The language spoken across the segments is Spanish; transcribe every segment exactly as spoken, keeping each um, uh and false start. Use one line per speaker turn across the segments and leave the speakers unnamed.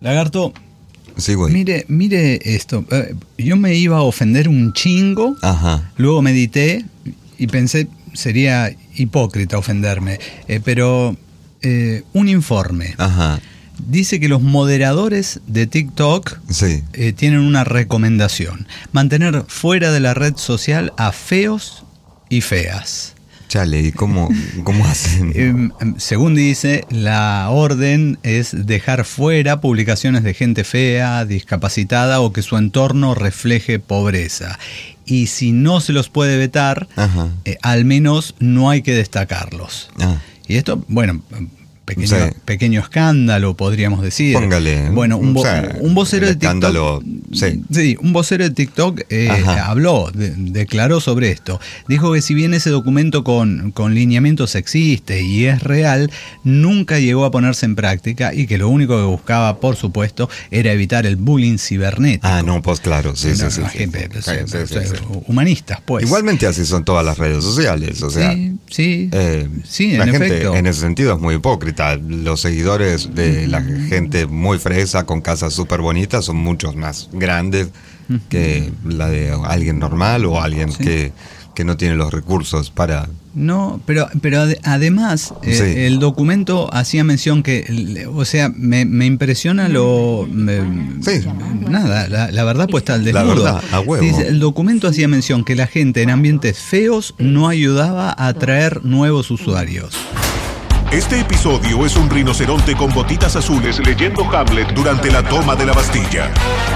Lagarto,
sí, güey.
Mire, mire esto. Eh, yo me iba a ofender un chingo,
Ajá.
Luego medité y pensé, sería hipócrita ofenderme, eh, pero eh, un informe.
Ajá.
Dice que los moderadores de TikTok
sí.
eh, tienen una recomendación: mantener fuera de la red social a feos y feas.
Chale, ¿y cómo, cómo hacen?
Eh, según dice, la orden es dejar fuera publicaciones de gente fea, discapacitada o que su entorno refleje pobreza. Y si no se los puede vetar, eh, al menos no hay que destacarlos. Ah. Y esto, bueno... Pequeño, sí. pequeño escándalo, podríamos decir.
Póngale.
Bueno, un, vo
o sea,
un vocero de TikTok.
Escándalo, sí.
sí, un vocero de TikTok eh, habló, de, declaró sobre esto. Dijo que si bien ese documento con, con lineamientos existe y es real, nunca llegó a ponerse en práctica y que lo único que buscaba, por supuesto, era evitar el bullying cibernético.
Ah, no, pues claro, sí,
no,
sí,
no,
sí,
gente,
sí,
sí,
sí, sí, sí.
Humanistas, pues.
Igualmente así son todas las redes sociales, o sea.
Sí, sí,
eh,
sí,
la
en
gente
efecto.
En ese sentido es muy hipócrita. Los seguidores de la gente muy fresa con casas súper bonitas son muchos más grandes que la de alguien normal o alguien sí. que, que no tiene los recursos para...
No, pero, pero ad además eh, sí. el documento hacía mención que, o sea, me, me impresiona lo... Me,
sí.
Nada, la, la verdad puesta al desnudo.
La verdad, a huevo.
Dice, el documento hacía mención que la gente en ambientes feos no ayudaba a atraer nuevos usuarios.
Este episodio es un rinoceronte con botitas azules leyendo Hamlet durante la toma de la Bastilla.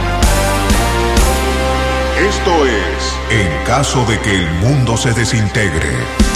Esto es En caso de que el mundo se desintegre.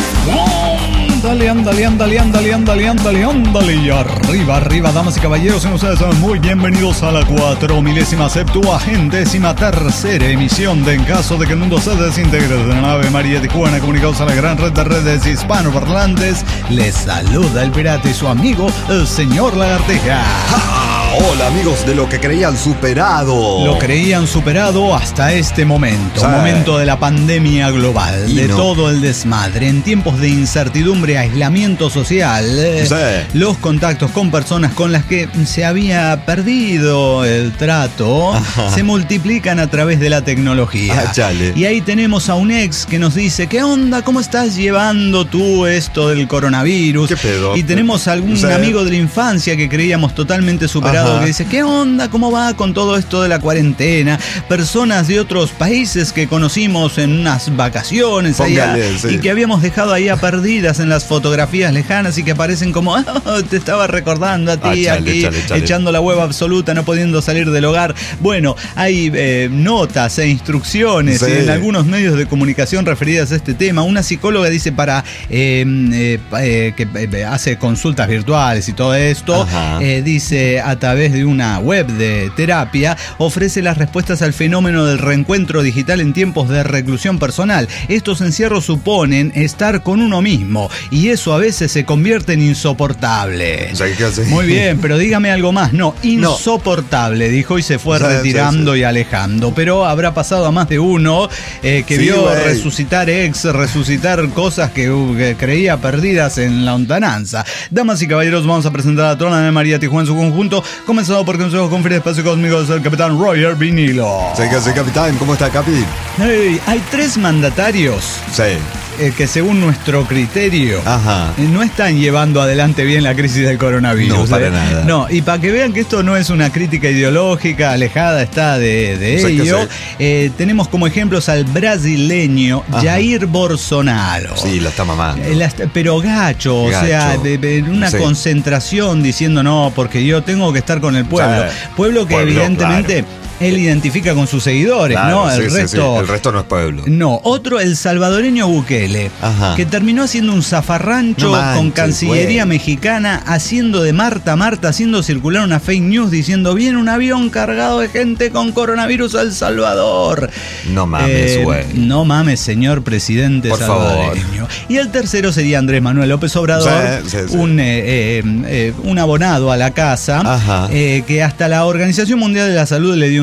Ándale, ándale, ándale, ándale, ándale, ándale, ándale. Y arriba, arriba, damas y caballeros, sean ustedes muy bienvenidos a la cuatro milésima septuagentésima tercera emisión de En caso de que el mundo se desintegre de la nave María Tijuana, comunicados a la gran red de redes hispanoparlantes. Les saluda el pirata y su amigo, el señor Lagartija.
¡Ja! Hola amigos de lo que creían superado.
Lo creían superado hasta este momento, sí. Momento de la pandemia global, y de no. todo el desmadre, en tiempos de incertidumbre, aislamiento social, sí. Los contactos con personas con las que se había perdido el trato, ajá, se multiplican a través de la tecnología.
Ah, chale.
Y ahí tenemos a un ex que nos dice, ¿qué onda? ¿Cómo estás llevando tú esto del coronavirus?
¿Qué pedo?
Y tenemos algún sí. amigo de la infancia que creíamos totalmente superado, que dice, ¿qué onda? ¿Cómo va con todo esto de la cuarentena? Personas de otros países que conocimos en unas vacaciones
Póngale,
allá,
sí.
y que habíamos dejado ahí perdidas en las fotografías lejanas y que aparecen como, oh, te estaba recordando a ti, ah, chale, aquí, chale, chale. echando la hueva absoluta, no pudiendo salir del hogar. Bueno, hay eh, notas e instrucciones sí. en algunos medios de comunicación referidas a este tema. Una psicóloga dice para eh, eh, eh, que eh, hace consultas virtuales y todo esto, eh, dice a través de una web de terapia, ofrece las respuestas al fenómeno del reencuentro digital en tiempos de reclusión personal. Estos encierros suponen estar con uno mismo y eso a veces se convierte en insoportable. Muy bien, pero dígame algo más. No, insoportable, no. dijo, y se fue retirando sí, sí. y alejando. Pero habrá pasado a más de uno eh, que sí, vio wey. resucitar ex, resucitar cosas que, uh, que creía perdidas en la lontananza. Damas y caballeros, vamos a presentar a toda la de María Tijuana en su conjunto, comenzado por Consejo Conferencia Espacio Cósmico del capitán Roger Vinilo.
Sí, que sí, capitán, ¿cómo está, capi?
Hey, hay tres mandatarios.
Sí.
Eh, que según nuestro criterio
Ajá.
Eh, no están llevando adelante bien la crisis del coronavirus.
No, para
eh.
nada.
No, y para que vean que esto no es una crítica ideológica, alejada está de, de o sea ello, eh, tenemos como ejemplos al brasileño Ajá. Jair Bolsonaro.
Sí, la está mamando.
Eh, la está, pero gacho, gacho, o sea, de, de una sí. concentración diciendo no, porque yo tengo que estar con el pueblo. O sea, pueblo que pueblo, evidentemente... Claro. Él identifica con sus seguidores, claro,
sí,
¿no? El
sí,
resto.
Sí. El resto no es pueblo.
No. Otro, el salvadoreño Bukele, Ajá. que terminó haciendo un zafarrancho no manches, con Cancillería güey. mexicana, haciendo de Marta Marta, haciendo circular una fake news diciendo viene un avión cargado de gente con coronavirus a El Salvador.
No mames, güey. Eh,
no mames, señor presidente
Por
salvadoreño.
Favor.
Y el tercero sería Andrés Manuel López Obrador, sí, sí, sí. Un, eh, eh, eh, un abonado a la casa, eh, que hasta la Organización Mundial de la Salud le dio un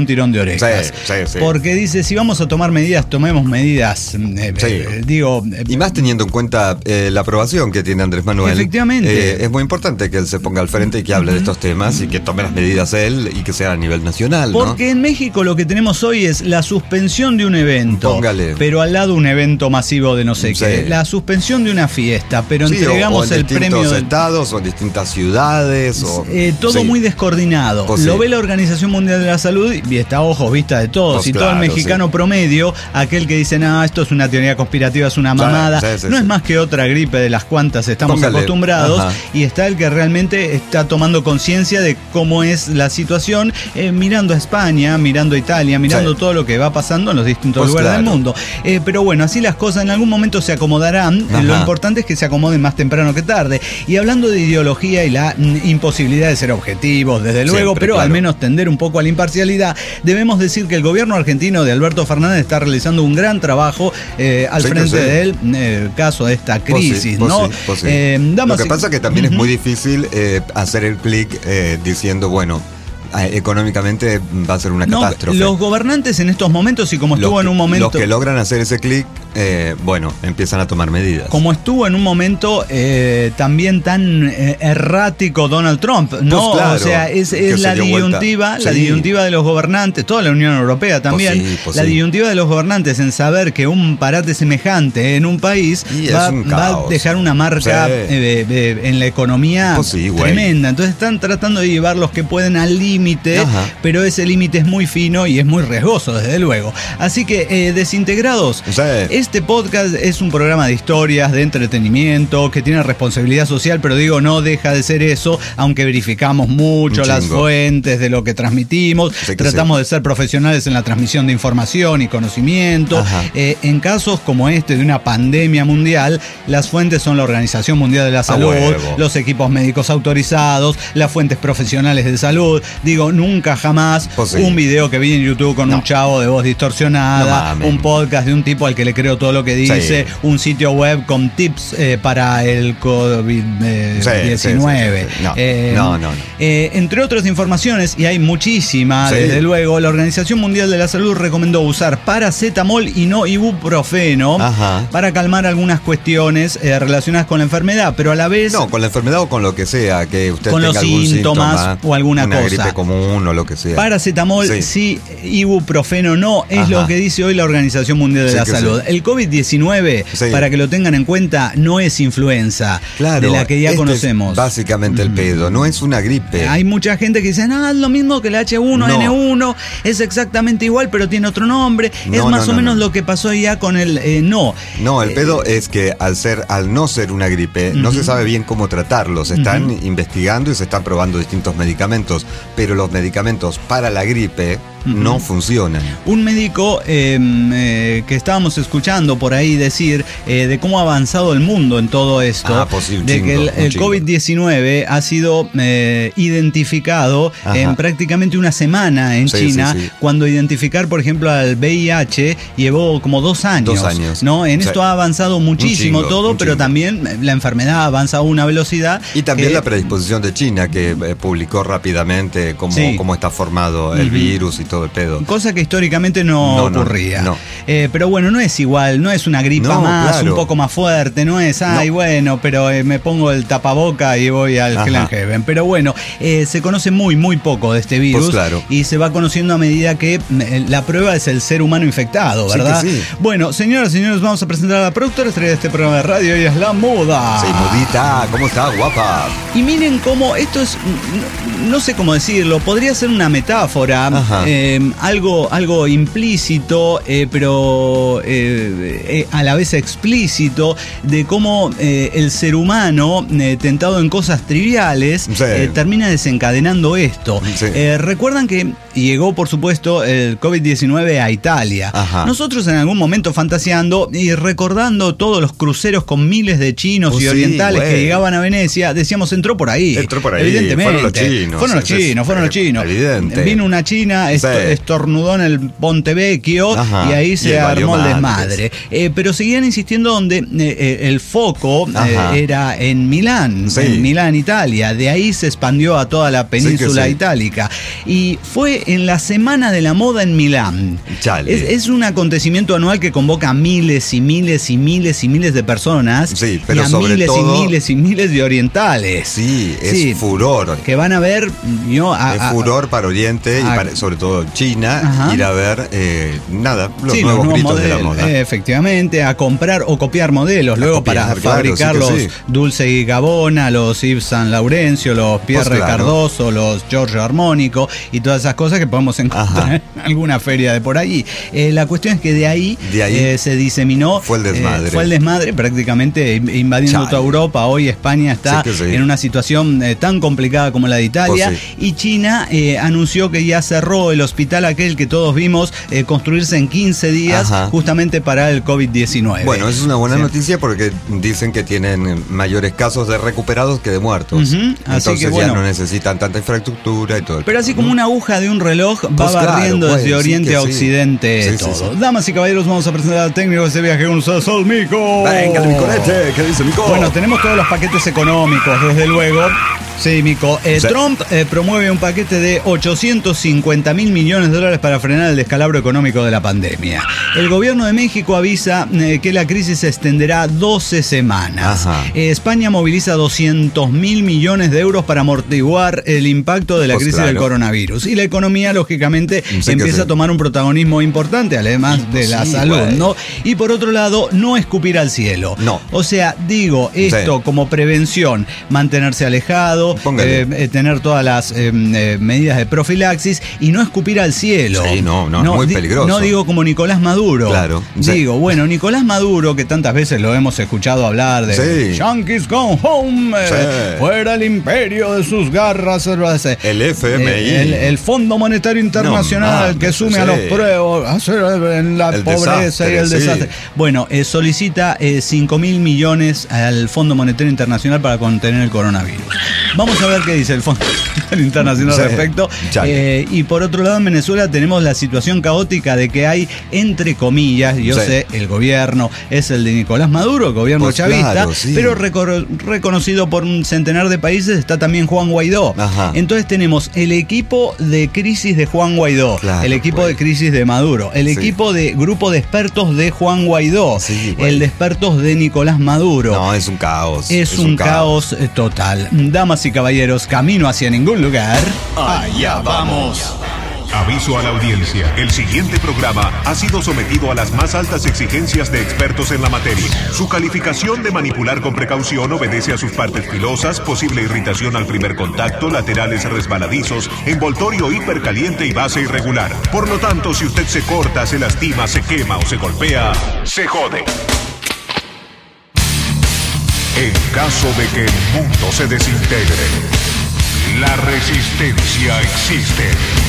tirón de orejas.
Sí, sí, sí.
Porque dice, si vamos a tomar medidas, tomemos medidas, eh,
sí.
eh, digo... Eh,
y más teniendo en cuenta eh, la aprobación que tiene Andrés Manuel.
Efectivamente.
Eh, es muy importante que él se ponga al frente y que hable uh-huh. de estos temas y que tome las medidas él y que sea a nivel nacional, ¿no?
Porque en México lo que tenemos hoy es la suspensión de un evento.
Póngale.
Pero al lado un evento masivo de no sé sí. qué. La suspensión de una fiesta, pero sí, entregamos
o, o en
el premio...
distintos estados o en distintas ciudades. O,
eh, todo sí. muy descoordinado. Pues lo sí. ve la Organización Mundial de la Salud y está ojos vista de todos. Pues y claro, todo el mexicano sí. promedio, aquel que dice, no, esto es una teoría conspirativa, es una mamada. Sí, sí, no sí. es más que otra gripe de las cuantas estamos Póngale. acostumbrados. Ajá. Y está el que realmente está tomando conciencia de cómo es la situación, eh, mirando a España, mirando a Italia, mirando sí. todo lo que va pasando en los distintos pues lugares claro. del mundo. Eh, pero bueno, así las cosas en algún momento se acomodarán. Ajá. Lo importante es que se acomoden más temprano que tarde. Y hablando de ideología y la mm, imposibilidad de ser objetivos, desde luego, Siempre, pero claro. al menos tender un poco a la imparcialidad, debemos decir que el gobierno argentino de Alberto Fernández está realizando un gran trabajo eh, al sí, frente sí. del eh, caso de esta crisis,
pues sí,
¿no?
Pues sí, pues sí. Eh, Lo que pasa es que también uh-huh. es muy difícil eh, hacer el clic eh, diciendo, bueno, económicamente va a ser una
no,
catástrofe.
Los gobernantes en estos momentos, y como estuvo
los
en un momento...
Los que logran hacer ese clic, eh, bueno, empiezan a tomar medidas.
Como estuvo en un momento eh, también tan eh, errático Donald Trump, ¿no?
Pues claro,
o sea, es, es la disyuntiva, la sí. disyuntiva de los gobernantes, toda la Unión Europea también, pues sí, pues la sí. disyuntiva de los gobernantes en saber que un parate semejante en un país va,
un
va a dejar una marca sí. eh, eh, en la economía pues sí, tremenda. Entonces están tratando de llevar los que pueden al límite. Límite, pero ese límite es muy fino y es muy riesgoso, desde luego. Así que, eh, desintegrados, sí. este podcast es un programa de historias, de entretenimiento, que tiene responsabilidad social, pero digo, no deja de ser eso, aunque verificamos mucho las fuentes de lo que transmitimos, sí que tratamos sí. de ser profesionales en la transmisión de información y conocimiento. Eh, en casos como este de una pandemia mundial, las fuentes son la Organización Mundial de la Salud, los equipos médicos autorizados, las fuentes profesionales de salud. Digo, nunca jamás pues sí. un video que vi en YouTube con no. un chavo de voz distorsionada, no, un podcast de un tipo al que le creo todo lo que dice, sí. un sitio web con tips eh, para el COVID diecinueve. Sí, sí, sí, sí. No, eh, no, no, no. Eh, entre otras informaciones, y hay muchísimas, sí. desde luego, la Organización Mundial de la Salud recomendó usar paracetamol y no ibuprofeno Ajá. para calmar algunas cuestiones eh, relacionadas con la enfermedad, pero a la vez...
No, con la enfermedad o con lo que sea, que usted
con
tenga
los
algún
síntomas
síntoma,
o alguna
una
cosa.
Gripe común o lo que sea.
Paracetamol sí, sí ibuprofeno no, es Ajá. lo que dice hoy la Organización Mundial de sí la Salud. Sí. El COVID diecinueve, sí. para que lo tengan en cuenta, no es influenza, claro, de la que ya
este
conocemos.
Es básicamente el pedo, no es una gripe.
Hay mucha gente que dice, no, es lo mismo que el H uno N uno, es exactamente igual, pero tiene otro nombre. No, es más no, no, o menos no. lo que pasó ya con el eh, no.
No, el pedo eh, es que al ser, al no ser una gripe, uh-huh. no se sabe bien cómo tratarlo. Se están uh-huh. investigando y se están probando distintos medicamentos, pero los medicamentos para la gripe uh-huh. no funcionan.
Un médico eh, eh, que estábamos escuchando por ahí decir eh, de cómo ha avanzado el mundo en todo esto,
ah, pues sí, un
de
chingo,
que el, el COVID diecinueve ha sido eh, identificado Ajá. en prácticamente una semana en sí, China, sí, sí. cuando identificar, por ejemplo, al V I H llevó como dos años.
Dos años.
¿no? En o sea, esto ha avanzado muchísimo chingo, todo, pero también la enfermedad avanza a una velocidad.
Y también
que,
la predisposición de China, que eh, publicó rápidamente cómo, sí. cómo está formado el uh-huh. virus y todo el pedo.
Cosa que históricamente no, no ocurría. No, no. Eh, pero bueno, no es igual, no es una gripa no, más, claro. un poco más fuerte, no es, ay, no. bueno, pero eh, me pongo el tapaboca y voy al Hell and Heaven. Pero bueno, eh, se conoce muy, muy poco de este virus.
Pues claro.
Y se va conociendo a medida que eh, la prueba es el ser humano infectado, ¿verdad?
Sí, sí.
Bueno, señoras y señores, vamos a presentar a la productora estrella de este programa de radio, y es la Muda.
Sí, Mudita, ¿cómo está, guapa?
Y miren cómo esto es, no, no sé cómo decirlo, podría ser una metáfora, eh, algo, algo implícito, eh, pero eh, eh, a la vez explícito, de cómo eh, el ser humano, eh, tentado en cosas triviales, sí. eh, termina desencadenando esto. Sí. Eh, recuerdan que llegó, por supuesto, el COVID diecinueve a Italia. Ajá. Nosotros en algún momento fantaseando y recordando todos los cruceros con miles de chinos oh, y orientales sí, que llegaban a Venecia, decíamos, entró por ahí.
Entró por ahí.
Evidentemente.
Fueron los chinos.
Fueron los chinos, fueron los chinos.
Evidente.
Vino una china, este, estornudó en el Ponte Vecchio. Ajá. Y ahí se y armó el desmadre. Eh, pero seguían insistiendo donde eh, el foco eh, era en Milán, sí. en Milán, Italia. De ahí se expandió a toda la península sí sí. itálica. Y fue en la Semana de la Moda en Milán. Es, es un acontecimiento anual que convoca a miles y miles y miles y miles de personas.
Sí, pero
y a
sobre
miles
todo,
y miles y miles de orientales.
Sí, es sí, furor.
Que van a ver... Yo, a,
es furor a, para Oriente a, y para, sobre todo China, ajá. ir a ver, eh, nada, los
sí,
nuevos
los
gritos
modelos,
de la moda.
Eh, efectivamente, a comprar o copiar modelos, a luego copiar, para claro, fabricar sí los sí. Dulce y Gabbana, los Yves Saint Laurencio, los Pierre pues claro. Cardoso, los Giorgio Armonico y todas esas cosas que podemos encontrar ajá. en alguna feria de por allí. Eh, la cuestión es que de ahí, de ahí eh, se diseminó.
Fue el desmadre.
Eh, fue el desmadre prácticamente invadiendo Chale. toda Europa. Hoy España está sí sí. en una situación eh, tan complicada como la de Italia. Pues sí. Y China eh, anunció que ya cerró el hospital aquel que todos vimos eh, construirse en quince días ajá. justamente para el COVID diecinueve.
Bueno, eso es una buena sí. noticia porque dicen que tienen mayores casos de recuperados que de muertos. Uh-huh. Entonces que, bueno, ya no necesitan tanta infraestructura y todo.
Pero así como una aguja de un reloj va pues barriendo claro, desde pues, oriente sí a occidente sí. Sí, todo. Sí, sí. Damas y caballeros, vamos a presentar al técnico de este viaje con ustedes, el Mico.
Venga, el Micolete, ¿qué dice Mico?
Bueno, tenemos todos los paquetes económicos, desde luego. Sí, Mico. Eh, sí. Trump eh, promueve un paquete de ochocientos cincuenta mil millones de dólares para frenar el descalabro económico de la pandemia. El gobierno de México avisa eh, que la crisis se extenderá doce semanas. Eh, España moviliza doscientos mil millones de euros para amortiguar el impacto de la pues crisis claro. del coronavirus. Y la economía, lógicamente, sí empieza sí. a tomar un protagonismo importante, además pues de la sí, salud, güey. ¿no? Y por otro lado, no escupir al cielo.
No.
O sea, digo, esto sí. como prevención, mantenerse alejado, Eh, eh, tener todas las eh, eh, medidas de profilaxis y no escupir al cielo.
Sí, no, no, no es muy
di-
peligroso.
No digo como Nicolás Maduro.
Claro. Sí.
Digo, bueno, Nicolás Maduro, que tantas veces lo hemos escuchado hablar de
sí.
Yankees Gone Home, eh, sí. fuera el imperio de sus garras.
El F M I.
Eh, el, el Fondo Monetario Internacional no, que sume sí. a los pruebos, en la el pobreza desastre, y el desastre. Sí. Bueno, eh, solicita eh, cinco mil millones al Fondo Monetario Internacional para contener el coronavirus. Vamos a ver qué dice el Fondo Internacional al sí, respecto. Eh, y por otro lado, en Venezuela tenemos la situación caótica de que hay, entre comillas, yo sí. sé, el gobierno es el de Nicolás Maduro, el gobierno pues chavista, claro, sí. pero reco- reconocido por un centenar de países está también Juan Guaidó. Ajá. Entonces tenemos el equipo de crisis de Juan Guaidó, claro, el equipo pues. de crisis de Maduro, el sí. equipo de grupo de expertos de Juan Guaidó, sí, pues. el de expertos de Nicolás Maduro.
No, es un caos.
Es, es un, un caos. caos total. Damas y caballeros, camino hacia ningún lugar.
Allá vamos. Aviso a la audiencia. El siguiente programa ha sido sometido a las más altas exigencias de expertos en la materia. Su calificación de manipular con precaución obedece a sus partes filosas, posible irritación al primer contacto, laterales resbaladizos, envoltorio hipercaliente y base irregular. Por lo tanto, si usted se corta, se lastima, se quema o se golpea, se jode. En caso de que el mundo se desintegre, la resistencia existe.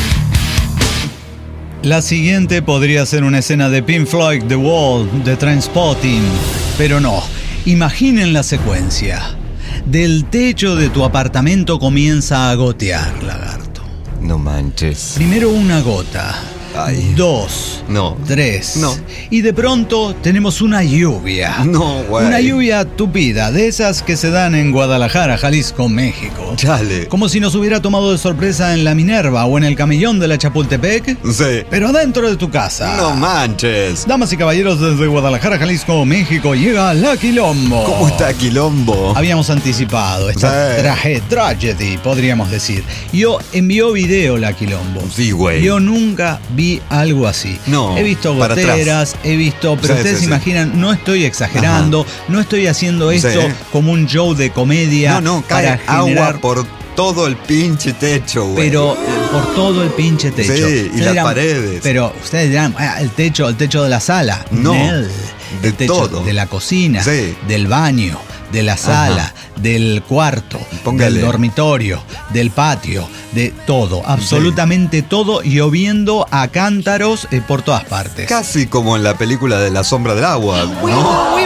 La siguiente podría ser una escena de Pink Floyd, The Wall, de Trainspotting, pero no. Imaginen la secuencia. Del techo de tu apartamento comienza a gotear, lagarto.
No manches.
Primero una gota. Ay. Dos.
No.
Tres.
No.
Y de pronto tenemos una lluvia.
No, güey.
Una lluvia tupida, de esas que se dan en Guadalajara, Jalisco, México.
Chale.
Como si nos hubiera tomado de sorpresa en la Minerva o en el camellón de la Chapultepec.
Sí.
Pero dentro de tu casa.
No manches.
Damas y caballeros, desde Guadalajara, Jalisco, México, llega la Quilombo.
¿Cómo está Quilombo?
Habíamos anticipado esta sí. traje, tragedy, podríamos decir. Yo envió video la Quilombo.
Sí, güey.
Yo nunca vi algo así.
No.
He visto goteras, he visto, pero sí, ustedes sí, imaginan, sí. no estoy exagerando, ajá. no estoy haciendo esto sí. como un show de comedia.
No, no, cae para generar... agua por todo el pinche techo, güey.
Pero eh, por todo el pinche techo.
Sí,
ustedes
y las
dirán,
paredes.
Pero ustedes dirán, ah, el techo, el techo de la sala.
No.
Nel,
de
el techo
todo.
De la cocina,
sí.
del baño, de la sala, ajá. del cuarto,
Póngale.
del dormitorio, del patio, de todo, absolutamente sí. todo, lloviendo a cántaros eh, por todas partes.
Casi como en la película de La sombra del agua, ¿no?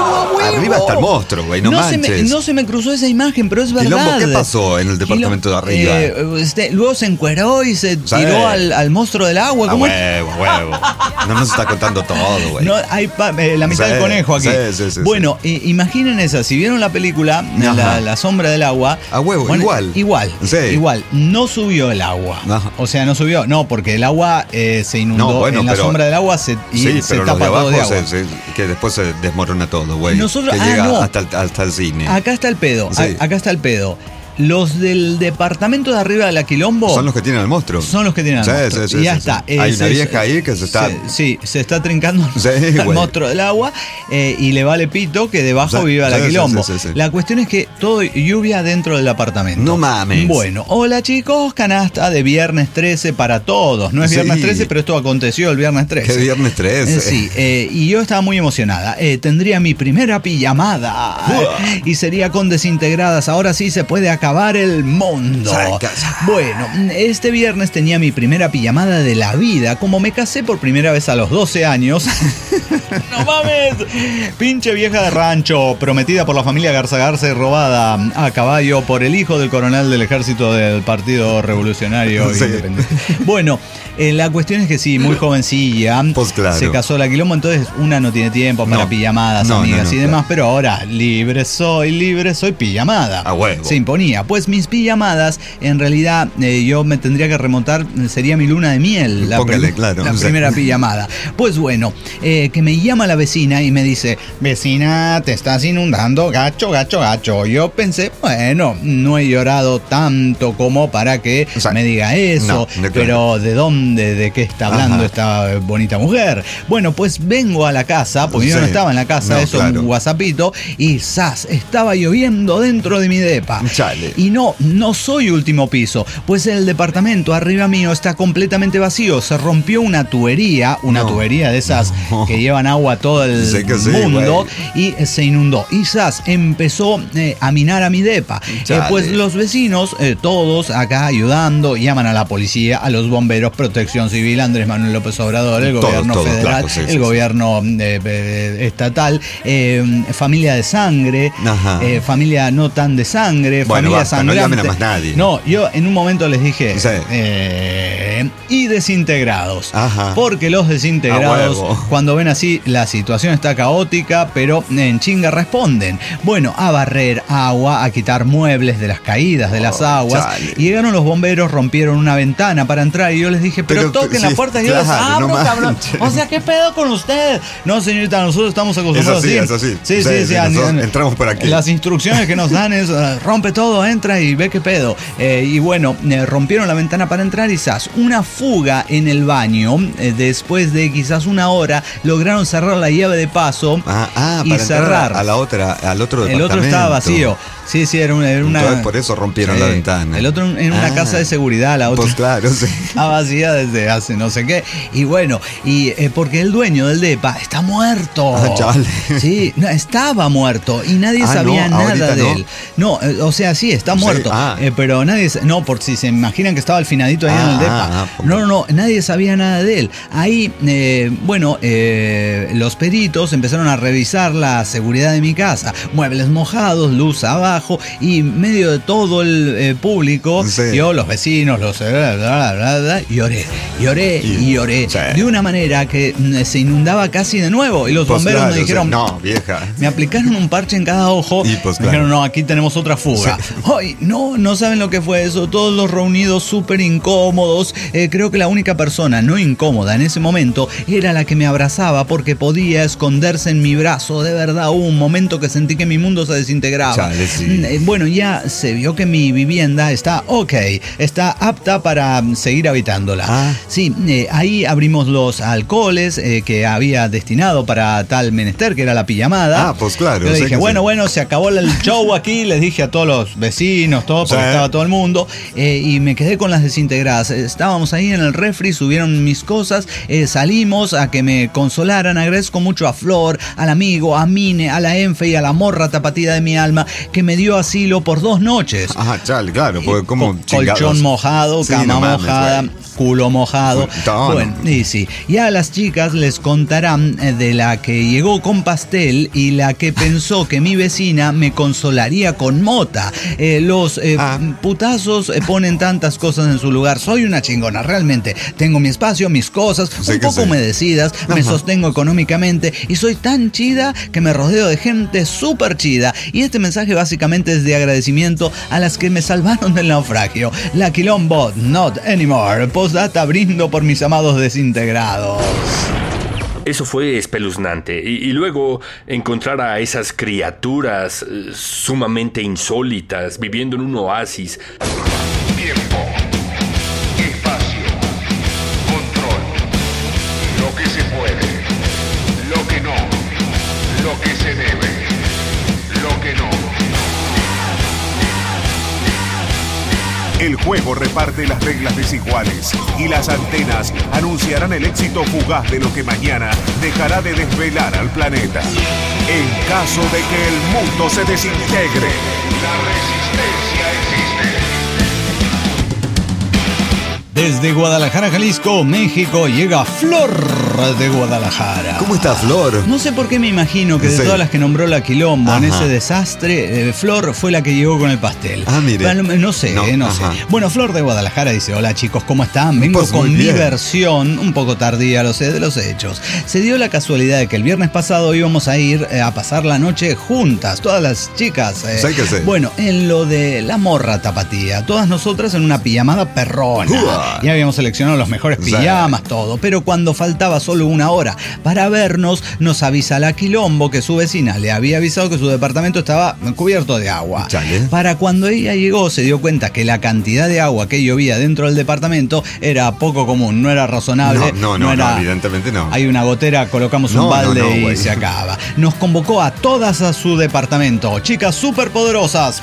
arriba está el monstruo, güey, no, no manches.
Se me, no se me cruzó esa imagen, pero es verdad.
Quilombo, ¿qué pasó en el departamento Quilombo, de arriba?
Eh, este, luego se encueró y se ¿sabes? tiró al, al monstruo del agua.
A huevo, huevo. No nos está contando todo, güey.
No, hay pa, eh, la mitad sí, del conejo aquí. Sí, sí, sí, bueno, sí. Eh, imaginen esa, si vieron la película, la, la sombra del agua.
A huevo, bueno, igual.
Igual, sí. igual. No subió el agua. Ajá. O sea, no subió, no, porque el agua eh, se inundó. No, bueno, en la pero, sombra del agua se, y
sí,
se
pero
tapa
de
todo de agua.
Se, se, que después se desmorona todo, güey.
Nosotros,
que
ah,
llega
no.
hasta, el, hasta el cine.
Acá está el pedo, sí. a, acá está el pedo. Los del departamento de arriba de la Quilombo
son los que tienen al monstruo.
Son los que tienen al sí, monstruo.
Sí, sí,
y ya
sí,
está.
Sí. Hay eh, una se, vieja ahí que se está.
Se, sí, se está trincando sí, al monstruo del agua eh, y le vale pito que debajo sí, viva la sí, Quilombo. Sí, sí, sí, sí. La cuestión es que todo lluvia dentro del apartamento.
No mames.
Bueno, hola chicos, canasta de viernes trece para todos. No es sí. viernes trece, pero esto aconteció el viernes trece.
¿Qué viernes trece?
Eh, sí, eh, y yo estaba muy emocionada. Eh, tendría mi primera pijamada eh, y sería con desintegradas. Ahora sí se puede acabar el mundo. Bueno, este viernes tenía mi primera pijamada de la vida. Como me casé por primera vez a los doce años. ¡No mames! Pinche vieja de rancho, prometida por la familia Garza Garza y robada a caballo por el hijo del coronel del ejército del Partido Revolucionario sí. Independiente. Bueno, eh, la cuestión es que sí, muy jovencilla.
Pues claro.
Se casó la Quilombo, entonces una no tiene tiempo para no. pijamadas, no, amigas no, no, y demás. Claro. Pero ahora, libre soy, libre soy, pijamada.
A huevo.
Se imponía. Pues mis pijamadas en realidad eh, yo me tendría que remontar, sería mi luna de miel la,
Póngale,
prim
claro,
la
o sea.
primera pijamada. Pues bueno, eh, que me llama la vecina y me dice, vecina, te estás inundando, gacho, gacho, gacho. Yo pensé, bueno, no he llorado tanto como para que o sea, me diga eso, no, de pero ¿de dónde, de qué está hablando Ajá. esta bonita mujer? Bueno, pues vengo a la casa, porque sí. yo no estaba en la casa, no, eso claro. un whatsappito, y ¡zas! Estaba lloviendo dentro de mi depa.
Chale.
Y no, no No soy último piso, pues el departamento arriba mío está completamente vacío. Se rompió una tubería, una no, tubería de esas no. que llevan agua a todo el sí mundo sí, y se inundó. Y Sas empezó eh, a minar a mi depa. Eh, pues los vecinos, eh, todos acá ayudando, llaman a la policía, a los bomberos, Protección Civil, Andrés Manuel López Obrador, el todos, gobierno todos, federal, claro, sí, el sí, gobierno sí. Eh, eh, estatal, eh, familia de sangre, eh, familia no tan de sangre,
bueno,
familia
basta,
sangrante.
No más nadie.
No, yo en un momento les dije
sí.
eh, y desintegrados.
Ajá.
Porque los desintegrados, cuando ven así, la situación está caótica, pero en chinga responden. Bueno, a barrer agua, a quitar muebles de las caídas de las aguas. Oh, y llegaron los bomberos, rompieron una ventana para entrar y yo les dije, pero, pero toquen sí, la puerta y yo claro, les abro, no cabrón. O sea, ¿qué pedo con usted? No, señorita, nosotros estamos acostumbrados
es así. así.
Sí, sí, sí. sí, sí
entramos por aquí.
Las instrucciones que nos dan es rompe todo, entra y ve qué pedo. Eh, y bueno, eh, rompieron la ventana para entrar y quizás una fuga en el baño. Eh, después de quizás una hora lograron cerrar la llave de paso
ah, ah,
y
para
cerrar
a la otra, al otro departamento.
El otro estaba vacío. Sí, sí, era una... Era una
Entonces por eso rompieron eh, la ventana.
El otro en una ah, casa de seguridad, la otra.
Pues claro, sí.
Estaba vacía desde hace no sé qué. Y bueno, y eh, porque el dueño del depa está muerto.
Ah, chale.
Sí, no, estaba muerto y nadie ah, sabía no, nada de no. él. No, eh, o sea, sí, está muerto. Sí, ah. eh, pero nadie... No, por si se imaginan que estaba al finadito ahí ah, en el depa. Ah, no, no, no, nadie sabía nada de él. Ahí, eh, bueno, eh, los peritos empezaron a revisar la seguridad de mi casa. Muebles mojados, luz abajo. Y en medio de todo el eh, público, sí. yo, los vecinos, los bla, bla, bla, bla, lloré, lloré y, y lloré sí. de una manera que se inundaba casi de nuevo. Y los pues bomberos claro, me dijeron,
no, vieja.
Me aplicaron un parche en cada ojo.
Y pues
me
claro.
dijeron, no, aquí tenemos otra fuga. Sí. Ay, no, no saben lo que fue eso. Todos los reunidos súper incómodos. Eh, creo que la única persona no incómoda en ese momento era la que me abrazaba porque podía esconderse en mi brazo. De verdad, hubo un momento que sentí que mi mundo se desintegraba.
Chale, sí.
Bueno, ya se vio que mi vivienda está ok, está apta para seguir habitándola.
Ah.
Sí, eh, ahí abrimos los alcoholes eh, que había destinado para tal menester, que era la pijamada.
Ah, pues claro.
Yo le dije, bueno,
sí.
bueno, se acabó el show aquí, les dije a todos los vecinos, todo, porque sí. estaba todo el mundo, eh, y me quedé con las desintegradas. Estábamos ahí en el refri, subieron mis cosas, eh, salimos a que me consolaran. Agradezco mucho a Flor, al amigo, a Mine, a la Enfe y a la morra tapatida de mi alma, que me dio asilo por dos noches.
Ajá, chale, claro, porque como
Co colchón mojado, sí, cama no mames, mojada. Wey. culo mojado.
No,
bueno,
no.
y sí. Y a las chicas les contarán de la que llegó con pastel y la que pensó que mi vecina me consolaría con mota. Eh, los eh, ah. putazos eh, ponen tantas cosas en su lugar. Soy una chingona, realmente. Tengo mi espacio, mis cosas, sí, un poco sí. humedecidas, Ajá. me sostengo económicamente y soy tan chida que me rodeo de gente súper chida. Y este mensaje básicamente es de agradecimiento a las que me salvaron del naufragio. La Quilombo, not anymore. Postdata, brindo por mis amados desintegrados.
Eso fue espeluznante. Y, y luego encontrar a esas criaturas eh, sumamente insólitas viviendo en un oasis.
Tiempo, espacio, control. Lo que se puede, lo que no, lo que se debe, lo que no. El juego reparte las reglas desiguales y las antenas anunciarán el éxito fugaz de lo que mañana dejará de desvelar al planeta. En caso de que el mundo se desintegre, la resistencia existe.
Desde Guadalajara, Jalisco, México, llega Flor de Guadalajara.
¿Cómo está Flor?
No sé por qué me imagino que de sí. todas las que nombró la Quilombo Ajá. en ese desastre, eh, Flor fue la que llegó con el pastel.
Ah, mire.
Pero, no sé, no, eh, no sé. Bueno, Flor de Guadalajara dice, hola chicos, ¿cómo están? Vengo pues con mi versión, un poco tardía, lo sé, de los hechos. Se dio la casualidad de que el viernes pasado íbamos a ir eh, a pasar la noche juntas, todas las chicas. Eh,
¿Sabes qué sé?
Bueno, en lo de la morra tapatía, todas nosotras en una pijamada perrona. Uh. Ya habíamos seleccionado los mejores pijamas, sí. todo. Pero cuando faltaba solo una hora para vernos, nos avisa la Quilombo que su vecina le había avisado que su departamento estaba cubierto de agua.
Chale.
Para cuando ella llegó, se dio cuenta que la cantidad de agua que llovía dentro del departamento era poco común, no era razonable.
No, no, no, no, era, no evidentemente no.
Hay una gotera, colocamos no, un balde no, no, y se acaba. Nos convocó a todas a su departamento. Chicas súper poderosas.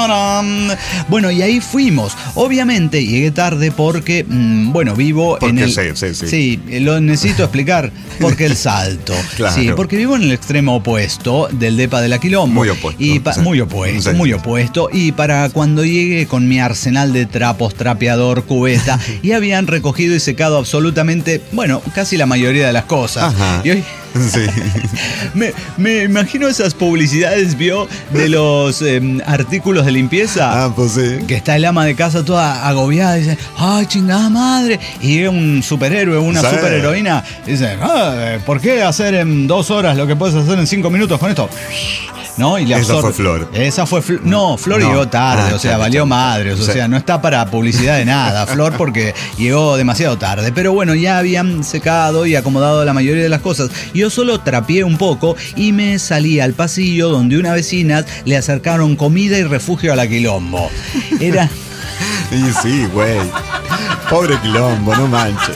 Bueno, y ahí fuimos. Obviamente llegué tarde porque... Bueno, vivo
porque
en el...
Sí, sí, sí.
Sí, lo necesito explicar. Porque el salto.
Claro.
Sí, porque vivo en el extremo opuesto del depa de la Quilombo.
Muy opuesto.
Y pa-
sí.
Muy opuesto, sí, muy opuesto. Y para cuando llegue con mi arsenal de trapos, trapeador, cubeta, y habían recogido y secado absolutamente, bueno, casi la mayoría de las cosas.
Ajá.
Y hoy...
Sí.
me, me imagino esas publicidades, vio, de los eh, artículos de limpieza.
Ah, pues sí.
Que está el ama de casa toda agobiada y dice, ay, chingada madre. Y llega un superhéroe, una sí. superheroína, y dice, ah, ¿por qué hacer en dos horas lo que puedes hacer en cinco minutos con esto? ¿No? Y le
Esa fue Flor.
Esa fue Flor. No, Flor no. llegó tarde, ah, o sea, chale, valió chale. madres, o sí. sea, no está para publicidad de nada, Flor, porque llegó demasiado tarde. Pero bueno, ya habían secado y acomodado la mayoría de las cosas. Yo solo trapié un poco y me salí al pasillo donde una vecina le acercaron comida y refugio a la Quilombo. Era...
Y sí, güey. Pobre Quilombo, no manches.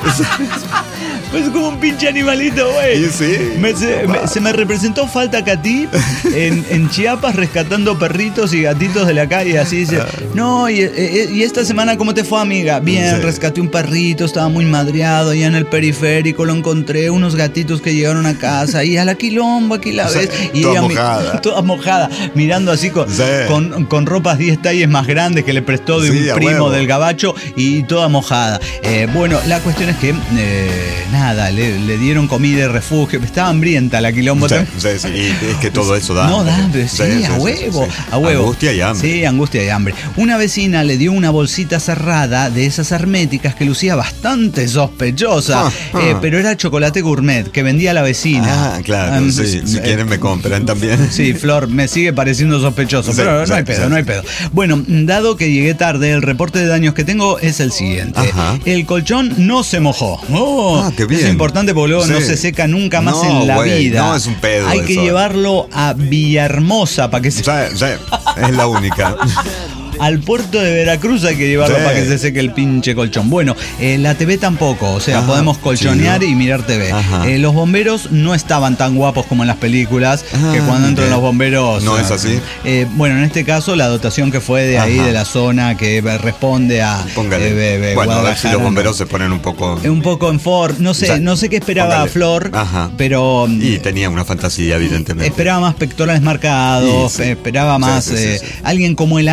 Pues como un pinche animalito, güey.
Sí,
me, se, me, se me representó Falta Catí en, en Chiapas rescatando perritos y gatitos de la calle. Así dice, no, y, y esta semana ¿cómo te fue, amiga? Bien, sí. rescaté un perrito, estaba muy madreado, allá en el periférico lo encontré, unos gatitos que llegaron a casa, y a la Quilombo aquí la ves. Y
toda
ella
mojada.
Mi, toda mojada, mirando así con, sí. con, con ropas diez talles más grandes que le prestó de sí, un primo huevo. del gabacho y toda mojada. Eh, bueno, la cuestión es que... Eh, Nada, le, le dieron comida y refugio. Estaba hambrienta la Quilombo.
Sí, sí, sí, y es que todo eso da.
No, da hambre, sí, sí, a huevo, sí, sí. a huevo.
Angustia y hambre.
Sí, angustia y hambre. Una vecina le dio una bolsita cerrada de esas herméticas que lucía bastante sospechosa, ah, ah. Eh, pero era chocolate gourmet que vendía la vecina.
Ah, claro, um, sí, si eh, quieren me compran también.
Sí, Flor, me sigue pareciendo sospechoso, sí, pero sí, no hay pedo, sí. no hay pedo. Bueno, dado que llegué tarde, el reporte de daños que tengo es el siguiente. Ajá. El colchón no se mojó. Oh,
ah, qué bien.
Es importante porque luego sí. no se seca nunca más
no,
en la
wey,
vida.
No, es un pedo.
Hay
eso.
que llevarlo a Villahermosa para que se...
Sí, sí, es la única.
Al puerto de Veracruz hay que llevarlo sí. para que se seque el pinche colchón. Bueno, eh, la T V tampoco, o sea, Ajá, podemos colchonear chido. y mirar T V. Eh, los bomberos no estaban tan guapos como en las películas, Ajá, que cuando entran okay. los bomberos...
No eh, es así.
Eh, bueno, en este caso la dotación que fue de ahí, Ajá. de la zona, que responde a...
Póngale.
Eh, be,
bueno, a ver si los bomberos se ponen un poco...
Un poco en for... No sé, o sea, no sé qué esperaba póngale. Flor, Ajá. pero...
Y tenía una fantasía, evidentemente.
Esperaba más pectorales marcados, sí, sí. esperaba más... Sí, sí, sí, sí. Eh, alguien como el amigo,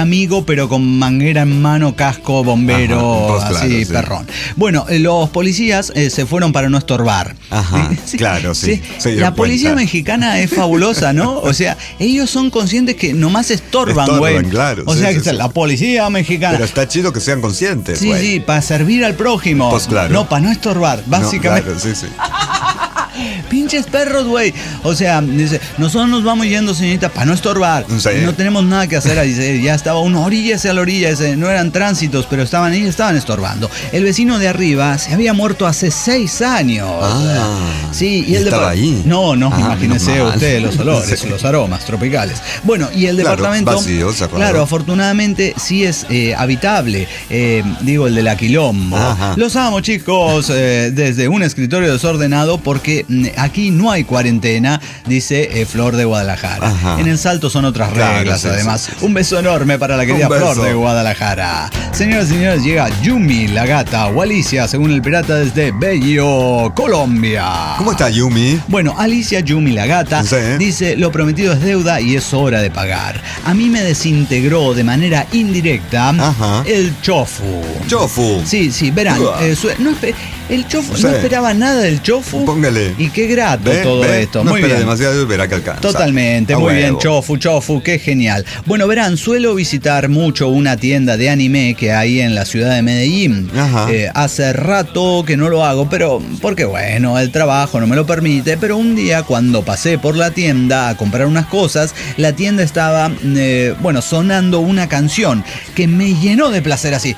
pero con manguera en mano, casco, bombero,
Ajá,
así,
claro, sí.
perrón. Bueno, eh, los policías eh, se fueron para no estorbar.
Ajá,
Sí,
claro, sí. Se dieron
La policía
cuenta.
mexicana es fabulosa, ¿no? O sea, ellos son conscientes que nomás estorban,
Estorban,
güey.
claro,
O
sí,
sea,
sí,
que
sí.
la policía mexicana.
Pero está chido que sean conscientes,
Sí,
güey.
sí, para servir al prójimo.
Pues claro.
No, para no estorbar,
No,
básicamente.
claro, sí, sí.
Pinches perros, güey. O sea, dice, nosotros nos vamos yendo, señorita, para no estorbar.
Sí.
No tenemos nada que hacer. Dice, ya estaba una orilla hacia la orilla. Dice, no eran tránsitos, pero estaban ahí, estaban estorbando. El vecino de arriba se había muerto hace seis años.
Ah,
sí, y
¿y
el
estaba
depart-
ahí?
No, no,
Ah,
imagínese
menos mal.
usted los olores,
Sí.
los aromas tropicales. Bueno, y el
Claro,
departamento.
vacío, cerrado.
Claro, afortunadamente sí es eh, habitable. Eh, digo, el de la Quilombo.
Ajá.
Los amo, chicos, eh, desde un escritorio desordenado, porque mm, aquí no hay cuarentena, dice eh, Flor de Guadalajara.
Ajá.
En el Salto son otras
Claro,
reglas,
sí,
además.
sí, sí.
Un beso enorme para la querida
Un beso.
Flor de Guadalajara. Señoras y señores, llega Yumi, la gata, o Alicia, según el pirata, desde Bello, Colombia.
¿Cómo está Yumi?
Bueno, Alicia Yumi, la gata,
Sí.
dice, lo prometido es deuda y es hora de pagar. A mí me desintegró de manera indirecta
Ajá.
el chofu.
Chofu.
Sí, sí, verán,
Uah.
eh, su- no espe- el chofu,
Sí.
no esperaba nada del chofu.
Póngale.
Y qué grato
¿Ve?
todo
¿Ve?
esto.
No
Muy
espera
bien.
demasiado y verá que alcanza.
Totalmente,
A
muy
huevo.
bien, chofu, chofu, qué genial. Bueno, verán, suelo visitar mucho una tienda de anime que hay en la ciudad de Medellín.
Ajá.
Eh, hace rato que no lo hago, pero porque bueno, el trabajo no me lo permite, pero un día cuando pasé por la tienda a comprar unas cosas, la tienda estaba, eh, bueno, sonando una canción que me llenó de placer así.